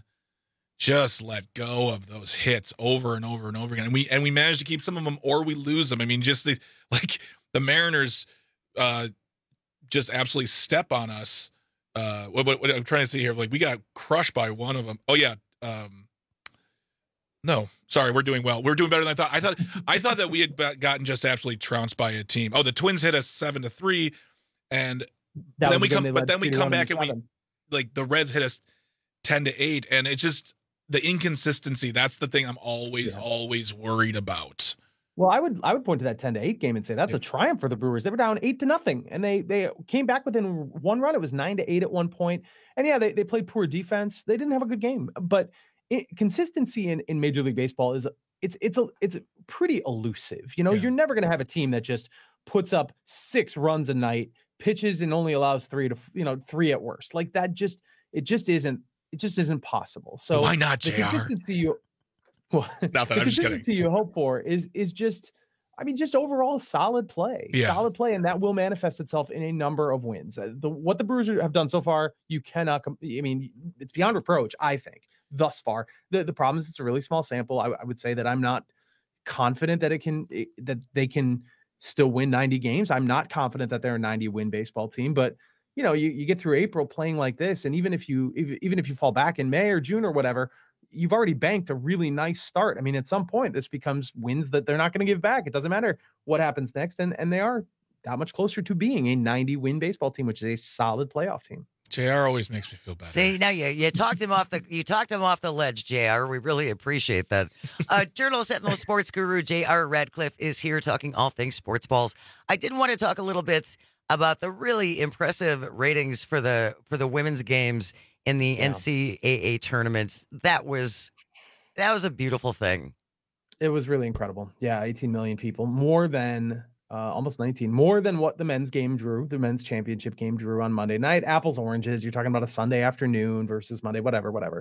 just let go of those hits over and over and over again. And we, and we manage to keep some of them, or we lose them. I mean, just the, like the Mariners, uh, just absolutely step on us. Uh, what, what, what I'm trying to see here, like we got crushed by one of them. Oh yeah. Um, no, sorry, we're doing well. We're doing better than I thought. I thought, I thought that we had gotten just absolutely trounced by a team. Oh, the Twins hit us seven to three, and that then we come, but then we come back and we like the Reds hit us ten to eight, and it's just the inconsistency. That's the thing I'm always, yeah. always worried about. Well, I would I would point to that ten to eight game and say that's yeah. a triumph for the Brewers. They were down eight to nothing, and they they came back within one run. It was nine to eight at one point, and yeah, they they played poor defense. They didn't have a good game, but it, consistency in, in Major League Baseball is it's it's a it's pretty elusive. You know, yeah. you're never going to have a team that just puts up six runs a night pitches and only allows three to, you know, three at worst. Like that just, it just isn't, it just isn't possible. So why not, the J R? consistency you, well, Nothing, the I'm just kidding. consistency you hope for is, is just, I mean, just overall solid play, Yeah. solid play. And that will manifest itself in a number of wins. Uh, The, what the Brewers have done so far, you cannot, com- I mean, it's beyond reproach, I think, thus far. The, the problem is it's a really small sample. I, I would say that I'm not confident that it can, it, that they can still win ninety games. I'm not confident that they're a ninety win baseball team, but you know, you, you get through April playing like this. And even if you, if, even if you fall back in May or June or whatever, you've already banked a really nice start. I mean, at some point this becomes wins that they're not going to give back. It doesn't matter what happens next. And, and they are that much closer to being a ninety win baseball team, which is a solid playoff team. J R always makes me feel better. See, now you, you talked him off the you talked him off the ledge, J R. We really appreciate that. Uh, Journal Sentinel sports guru J R Radcliffe is here talking all things sports balls. I did want to talk a little bit about the really impressive ratings for the for the women's games in the Yeah. N C double A tournaments. That was that was a beautiful thing. It was really incredible. Yeah, eighteen million people, more than uh, almost nineteen, more than what the men's game drew, the men's championship game drew on Monday night. Apples, oranges. You're talking about a Sunday afternoon versus Monday, whatever, whatever.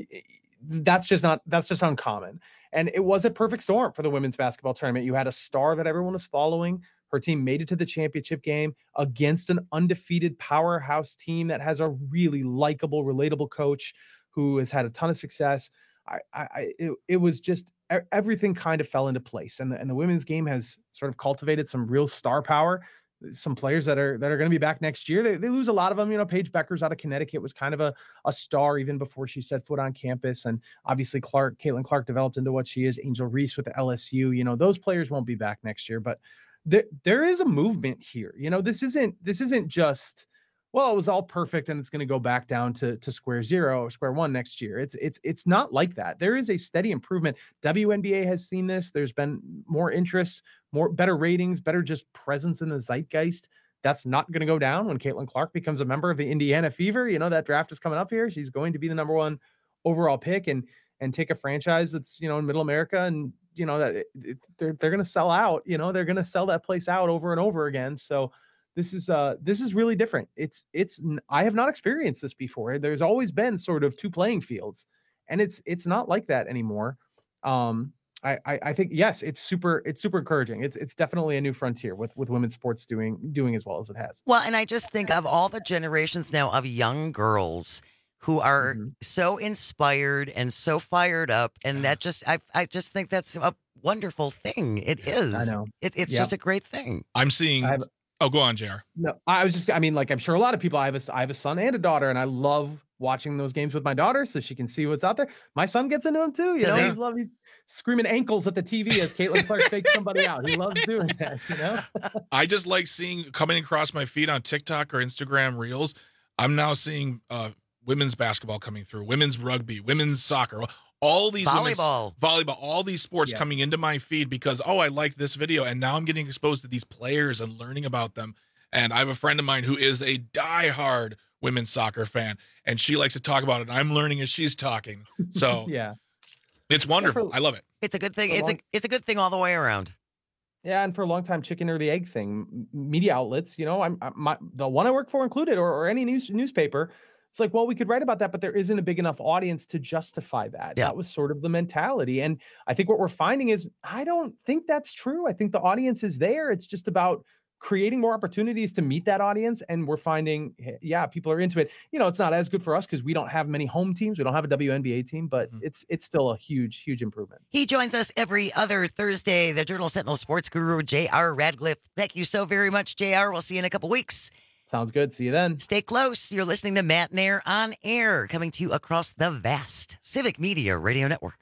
That's just not, that's just uncommon. And it was a perfect storm for the women's basketball tournament. You had a star that everyone was following. Her team made it to the championship game against an undefeated powerhouse team that has a really likable, relatable coach who has had a ton of success. I, I, it, it was just everything kind of fell into place, and the and the women's game has sort of cultivated some real star power. Some players that are that are going to be back next year. They, they lose a lot of them. You know, Paige Beckers out of Connecticut was kind of a a star even before she set foot on campus, and obviously Clark, Caitlin Clark developed into what she is. Angel Reese with the L S U. You know, those players won't be back next year, but there there is a movement here. You know, this isn't this isn't just, well, it was all perfect and it's going to go back down to, to square zero or square one next year. It's it's it's not like that. There is a steady improvement. W N B A has seen this. There's been more interest, more better ratings, better just presence in the zeitgeist. That's not going to go down when Caitlin Clark becomes a member of the Indiana Fever. You know, that draft is coming up here. She's going to be the number one overall pick and and take a franchise that's, you know, in Middle America, and you know that it, it, they're they're going to sell out. You know, they're going to sell that place out over and over again. So This is uh this is really different. It's it's I have not experienced this before. There's always been sort of two playing fields, and it's it's not like that anymore. Um, I, I I think yes, it's super it's super encouraging. It's it's definitely a new frontier with with women's sports doing doing as well as it has. Well, and I just think of all the generations now of young girls who are Mm-hmm. so inspired and so fired up, and that just I I just think that's a wonderful thing. It is. I know. It, it's Yeah. just a great thing. I'm seeing. I have- Oh, go on, J R. No, I was just, I mean, like, I'm sure a lot of people, I have a, I have a son and a daughter, and I love watching those games with my daughter so she can see what's out there. My son gets into them too. You know, Does he loves he's screaming ankles at the T V as Caitlin Clark takes somebody out. He loves doing that, you know? I just like seeing coming across my feed on TikTok or Instagram Reels. I'm now seeing uh, women's basketball coming through, women's rugby, women's soccer, all these Volleyball. women's, volleyball, all these sports Yeah. coming into my feed because, oh, I like this video. And now I'm getting exposed to these players and learning about them. And I have a friend of mine who is a diehard women's soccer fan, and she likes to talk about it. And I'm learning as she's talking. So Yeah. it's wonderful. for- I love it. It's a good thing. For It's a long- it's a good thing all the way around. Yeah, and for a long time, chicken or the egg thing, m- media outlets, you know, I'm, I'm my, the one I work for included, or, or any news newspaper. It's like, well, we could write about that, but there isn't a big enough audience to justify that. Yeah. That was sort of the mentality, and I think what we're finding is, I don't think that's true. I think the audience is there. It's just about creating more opportunities to meet that audience, and we're finding, eh, yeah, people are into it. You know, it's not as good for us because we don't have many home teams. We don't have a W N B A team, but Mhm. it's it's still a huge, huge improvement. He joins us every other Thursday, the Journal Sentinel sports guru, J R Radcliffe. Thank you so very much, J R. We'll see you in a couple weeks. Sounds good. See you then. Stay close. You're listening to Matt Nair on Air, coming to you across the vast Civic Media Radio Network.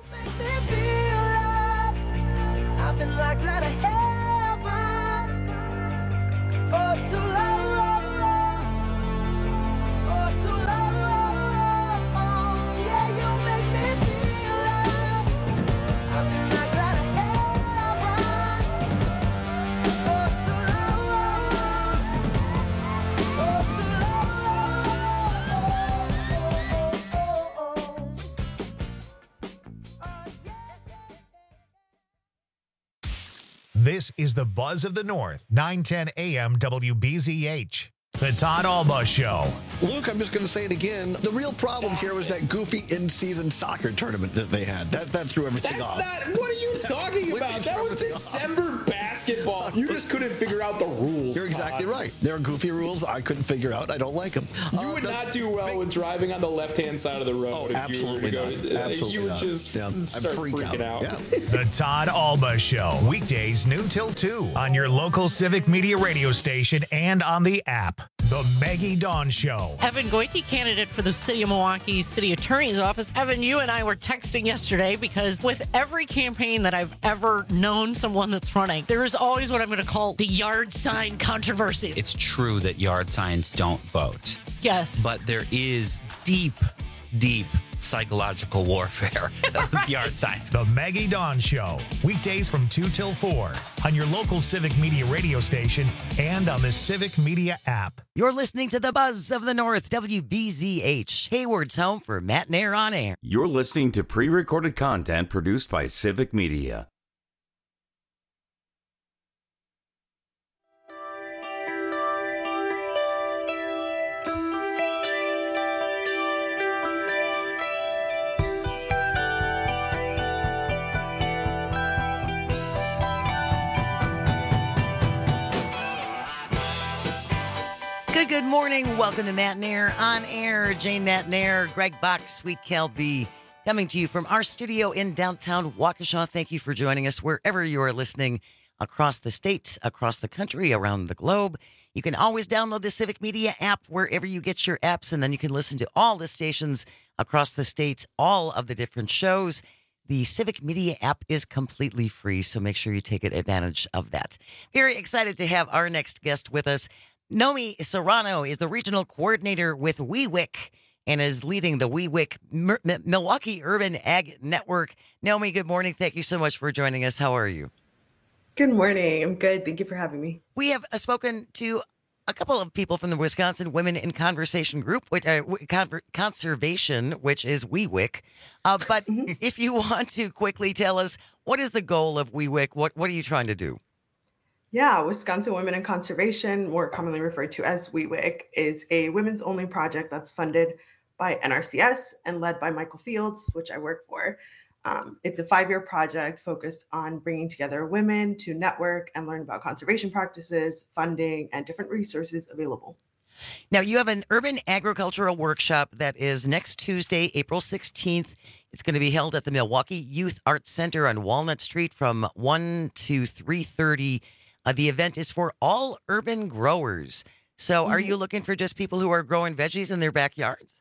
I've been locked out of heaven for too long, for too long. Yeah, you make me feel like I've been locked out of heaven for too long, for too long. This is the Buzz of the North, nine ten A M W B Z H. The Todd Alba Show. Luke, I'm just going to say it again. The real problem here was that goofy in-season soccer tournament that they had. That that threw everything That's off. not. What are you talking about? That was December basketball. You just couldn't figure out the rules. You're exactly Todd. right. There are goofy rules I couldn't figure out. I don't like them. You Uh, would the- not do well with driving on the left-hand side of the road. Oh, if absolutely you were not. to go, Absolutely You would not. just Yeah, I'd start freak freaking out. out. Yeah. The Todd Alba Show, weekdays noon till two on your local Civic Media radio station and on the app. The Maggie Dawn Show. Evan Goike, candidate for the City of Milwaukee City Attorney's Office. Evan, you and I were texting yesterday because with every campaign that I've ever known someone that's running, there is always what I'm going to call the yard sign controversy. It's true that yard signs don't vote. Yes. But there is deep, deep psychological warfare with yard signs. The Maggie Dawn Show, weekdays from two till four on your local Civic Media radio station and on the Civic Media app. You're listening to the Buzz of the North, W B Z H, Hayward's home for Matt Nair on Air. You're listening to pre-recorded content produced by Civic Media. Good, good morning. Welcome to Matt Nair on Air. Jane Matt Nair, Greg Bach, Sweet Cal B, coming to you from our studio in downtown Waukesha. Thank you for joining us wherever you are listening across the state, across the country, around the globe. You can always download the Civic Media app wherever you get your apps, and then you can listen to all the stations across the state, all of the different shows. The Civic Media app is completely free, so make sure you take advantage of that. Very excited to have our next guest with us. Nomi Serrano is the regional coordinator with WeWick and is leading the WeWick M- M- Milwaukee Urban Ag Network. Nomi, good morning. Thank you so much for joining us. How are you? Good morning. I'm good. Thank you for having me. We have uh, spoken to a couple of people from the Wisconsin Women in Conversation group, which uh, Conver- Conservation, which is WeWick. Uh, but if you want to quickly tell us, what is the goal of WeWick? What What are you trying to do? Yeah, Wisconsin Women in Conservation, more commonly referred to as WeWick, is a women's only project that's funded by N R C S and led by Michael Fields, which I work for. Um, it's a five-year project focused on bringing together women to network and learn about conservation practices, funding, and different resources available. Now, you have an urban agricultural workshop that is next Tuesday, April sixteenth. It's going to be held at the Milwaukee Youth Arts Center on Walnut Street from one to three thirty. Uh, the event is for all urban growers. So are you looking for just people who are growing veggies in their backyards?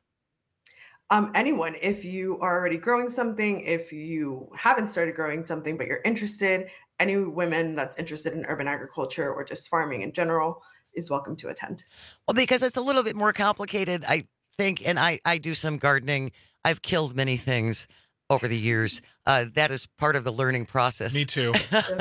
Um, anyone, if you are already growing something, if you haven't started growing something, but you're interested, any women that's interested in urban agriculture or just farming in general is welcome to attend. Well, because it's a little bit more complicated, I think, and I, I do some gardening. I've killed many things over the years. Uh, that is part of the learning process. Me too.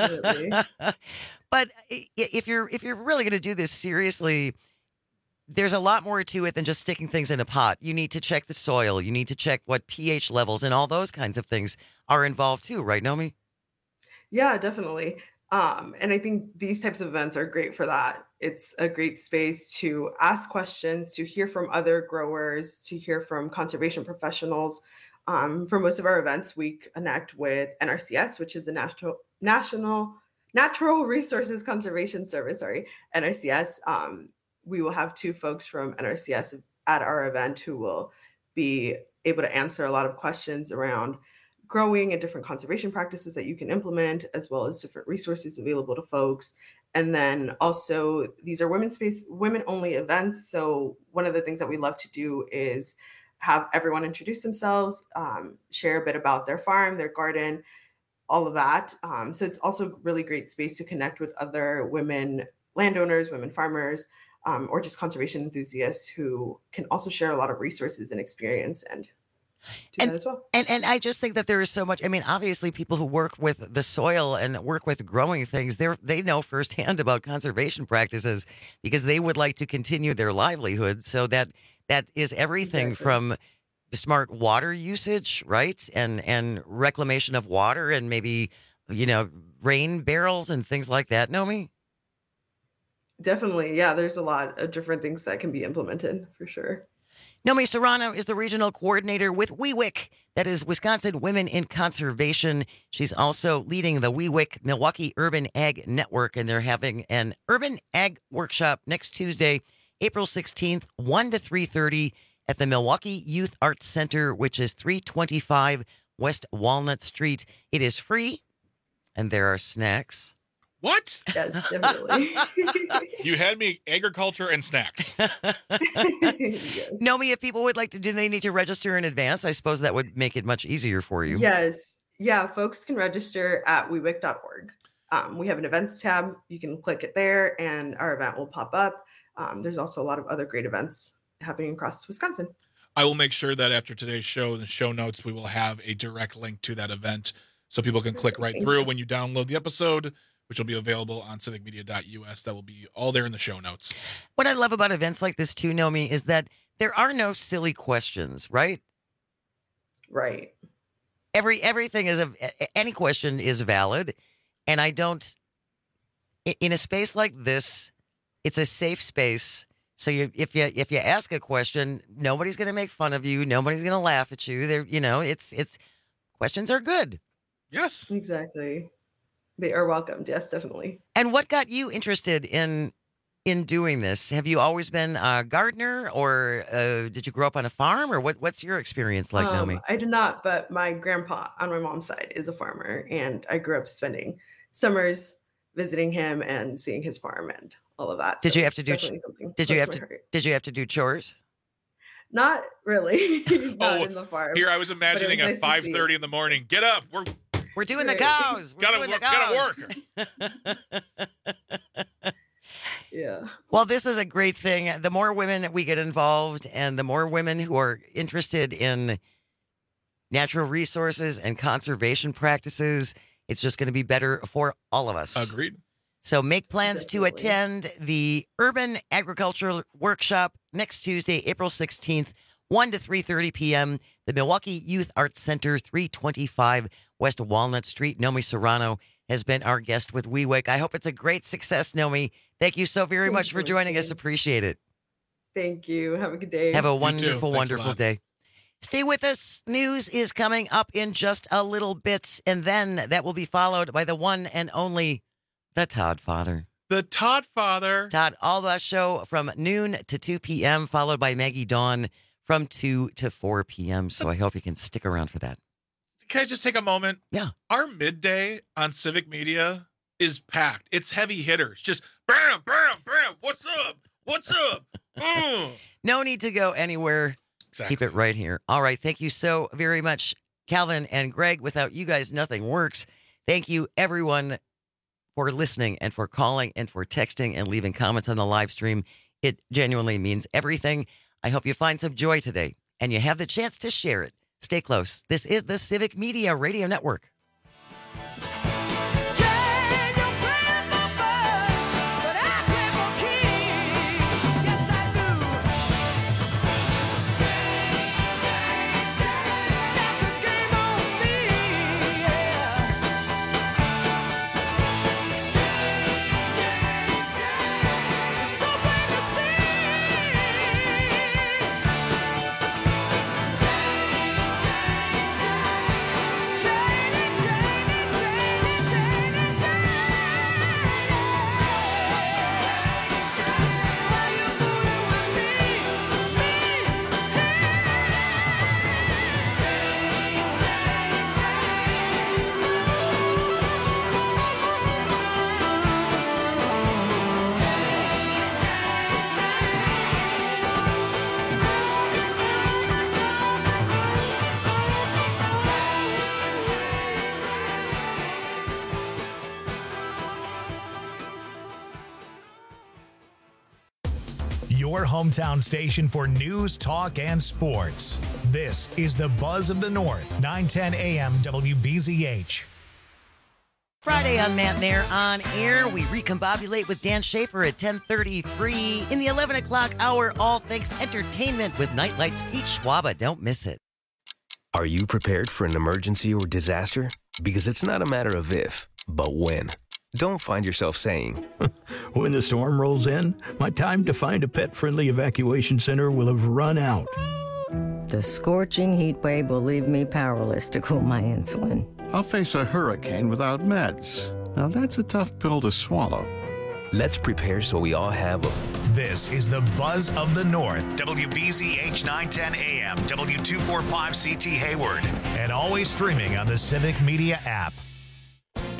But if you're if you're really going to do this seriously, there's a lot more to it than just sticking things in a pot. You need to check the soil. You need to check what pH levels and all those kinds of things are involved too, right, Nomi? Yeah, definitely. Um, and I think these types of events are great for that. It's a great space to ask questions, to hear from other growers, to hear from conservation professionals. Um, for most of our events, we connect with N R C S, which is the National National Natural Resources Conservation Service, sorry, N R C S. Um, we will have two folks from N R C S at our event who will be able to answer a lot of questions around growing and different conservation practices that you can implement, as well as different resources available to folks. And then also, these are women space, women only events. So one of the things that we love to do is have everyone introduce themselves, um, share a bit about their farm, their garden, all of that. Um, so it's also a really great space to connect with other women landowners, women farmers, um, or just conservation enthusiasts who can also share a lot of resources and experience and do and, that as well. And, and I just think that there is so much. I mean, obviously, people who work with the soil and work with growing things, they they know firsthand about conservation practices because they would like to continue their livelihood. So that that is everything exactly. from smart water usage, right? And and reclamation of water and maybe you know, rain barrels and things like that, Nomi? Definitely. Yeah, there's a lot of different things that can be implemented for sure. Nomi Serrano is the regional coordinator with W W I C, that is Wisconsin Women in Conservation. She's also leading the W W I C Milwaukee Urban Ag Network, and they're having an Urban Ag Workshop next Tuesday, April sixteenth, one to three thirty at the Milwaukee Youth Arts Center, which is three twenty-five West Walnut Street. It is free, and there are snacks. What? Yes, definitely. You had me agriculture and snacks. Yes. Nomi, if people would like to, do they need to register in advance? I suppose that would make it much easier for you. Yes. Yeah, folks can register at w w i c dot org. Um, we have an events tab. You can click it there, and our event will pop up. Um, there's also a lot of other great events happening across Wisconsin. I will make sure that after today's show, in the show notes, we will have a direct link to that event so people can click right through when you download the episode, which will be available on civic media dot u s. That will be all there in the show notes. What I love about events like this too, Nomi, is that there are no silly questions, right? Right. Every everything is a any question is valid, and I don't. In a space like this, it's a safe space. So you, if you if you ask a question, nobody's going to make fun of you. Nobody's going to laugh at you. There, you know, it's it's questions are good. Yes, exactly. They are welcomed. Yes, definitely. And what got you interested in in doing this? Have you always been a gardener, or uh, did you grow up on a farm, or what? What's your experience like, um, Nomi? I did not, but my grandpa on my mom's side is a farmer, and I grew up spending summers visiting him and seeing his farm and all of that. Did So you have it's to do? definitely something Did you close have to to? my heart. Did you have to do chores? Not really. Not Oh, in the farm. Here I was but it imagining was at nice to five see. thirty in the morning. Get up. We're We're doing the Right. cows. We're gotta doing work. the Gotta cows. work. Yeah. Well, this is a great thing. The more women that we get involved, and the more women who are interested in natural resources and conservation practices, it's just going to be better for all of us. Agreed. So make plans to attend the Urban Agriculture Workshop next Tuesday, April sixteenth, one to three thirty p.m. The Milwaukee Youth Arts Center, three twenty-five West Walnut Street. Nomi Serrano has been our guest with W W I C. I hope it's a great success, Nomi. Thank you so very Thank much you, for joining us. Shane. Appreciate it. Thank you. Have a good day. Have a too. wonderful, Thanks a wonderful lot. day. Stay with us. News is coming up in just a little bit, and then that will be followed by the one and only, the Todd Father. The Todd Father. Todd Alba Show from noon to two p.m., followed by Maggie Dawn from two to four p.m. So I hope you can stick around for that. Can I just take a moment? Yeah. Our midday on Civic Media is packed. It's heavy hitters. Just bam, bam, bam. What's up? What's up? Mm. No need to go anywhere. Exactly. Keep it right here. All right. Thank you so very much, Calvin and Greg. Without you guys, nothing works. Thank you, everyone, for listening and for calling and for texting and leaving comments on the live stream. It genuinely means everything. I hope you find some joy today and you have the chance to share it. Stay close. This is the Civic Media Radio Network. Your hometown station for news, talk, and sports. This is the Buzz of the North, nine ten a.m. W B Z H. Friday on Matt Nair on air, we recombobulate with Dan Schaefer at ten thirty-three. In the eleven o'clock hour, all things entertainment with Nightlight's Pete Schwaba. Don't miss it. Are you prepared for an emergency or disaster? Because it's not a matter of if, but when. Don't find yourself saying, when the storm rolls in, my time to find a pet-friendly evacuation center will have run out. The scorching heat wave will leave me powerless to cool my insulin. I'll face a hurricane without meds. Now that's a tough pill to swallow. Let's prepare so we all have a... This is the Buzz of the North, W B Z H nine ten A M, W two forty-five C T Hayward, and always streaming on the Civic Media app.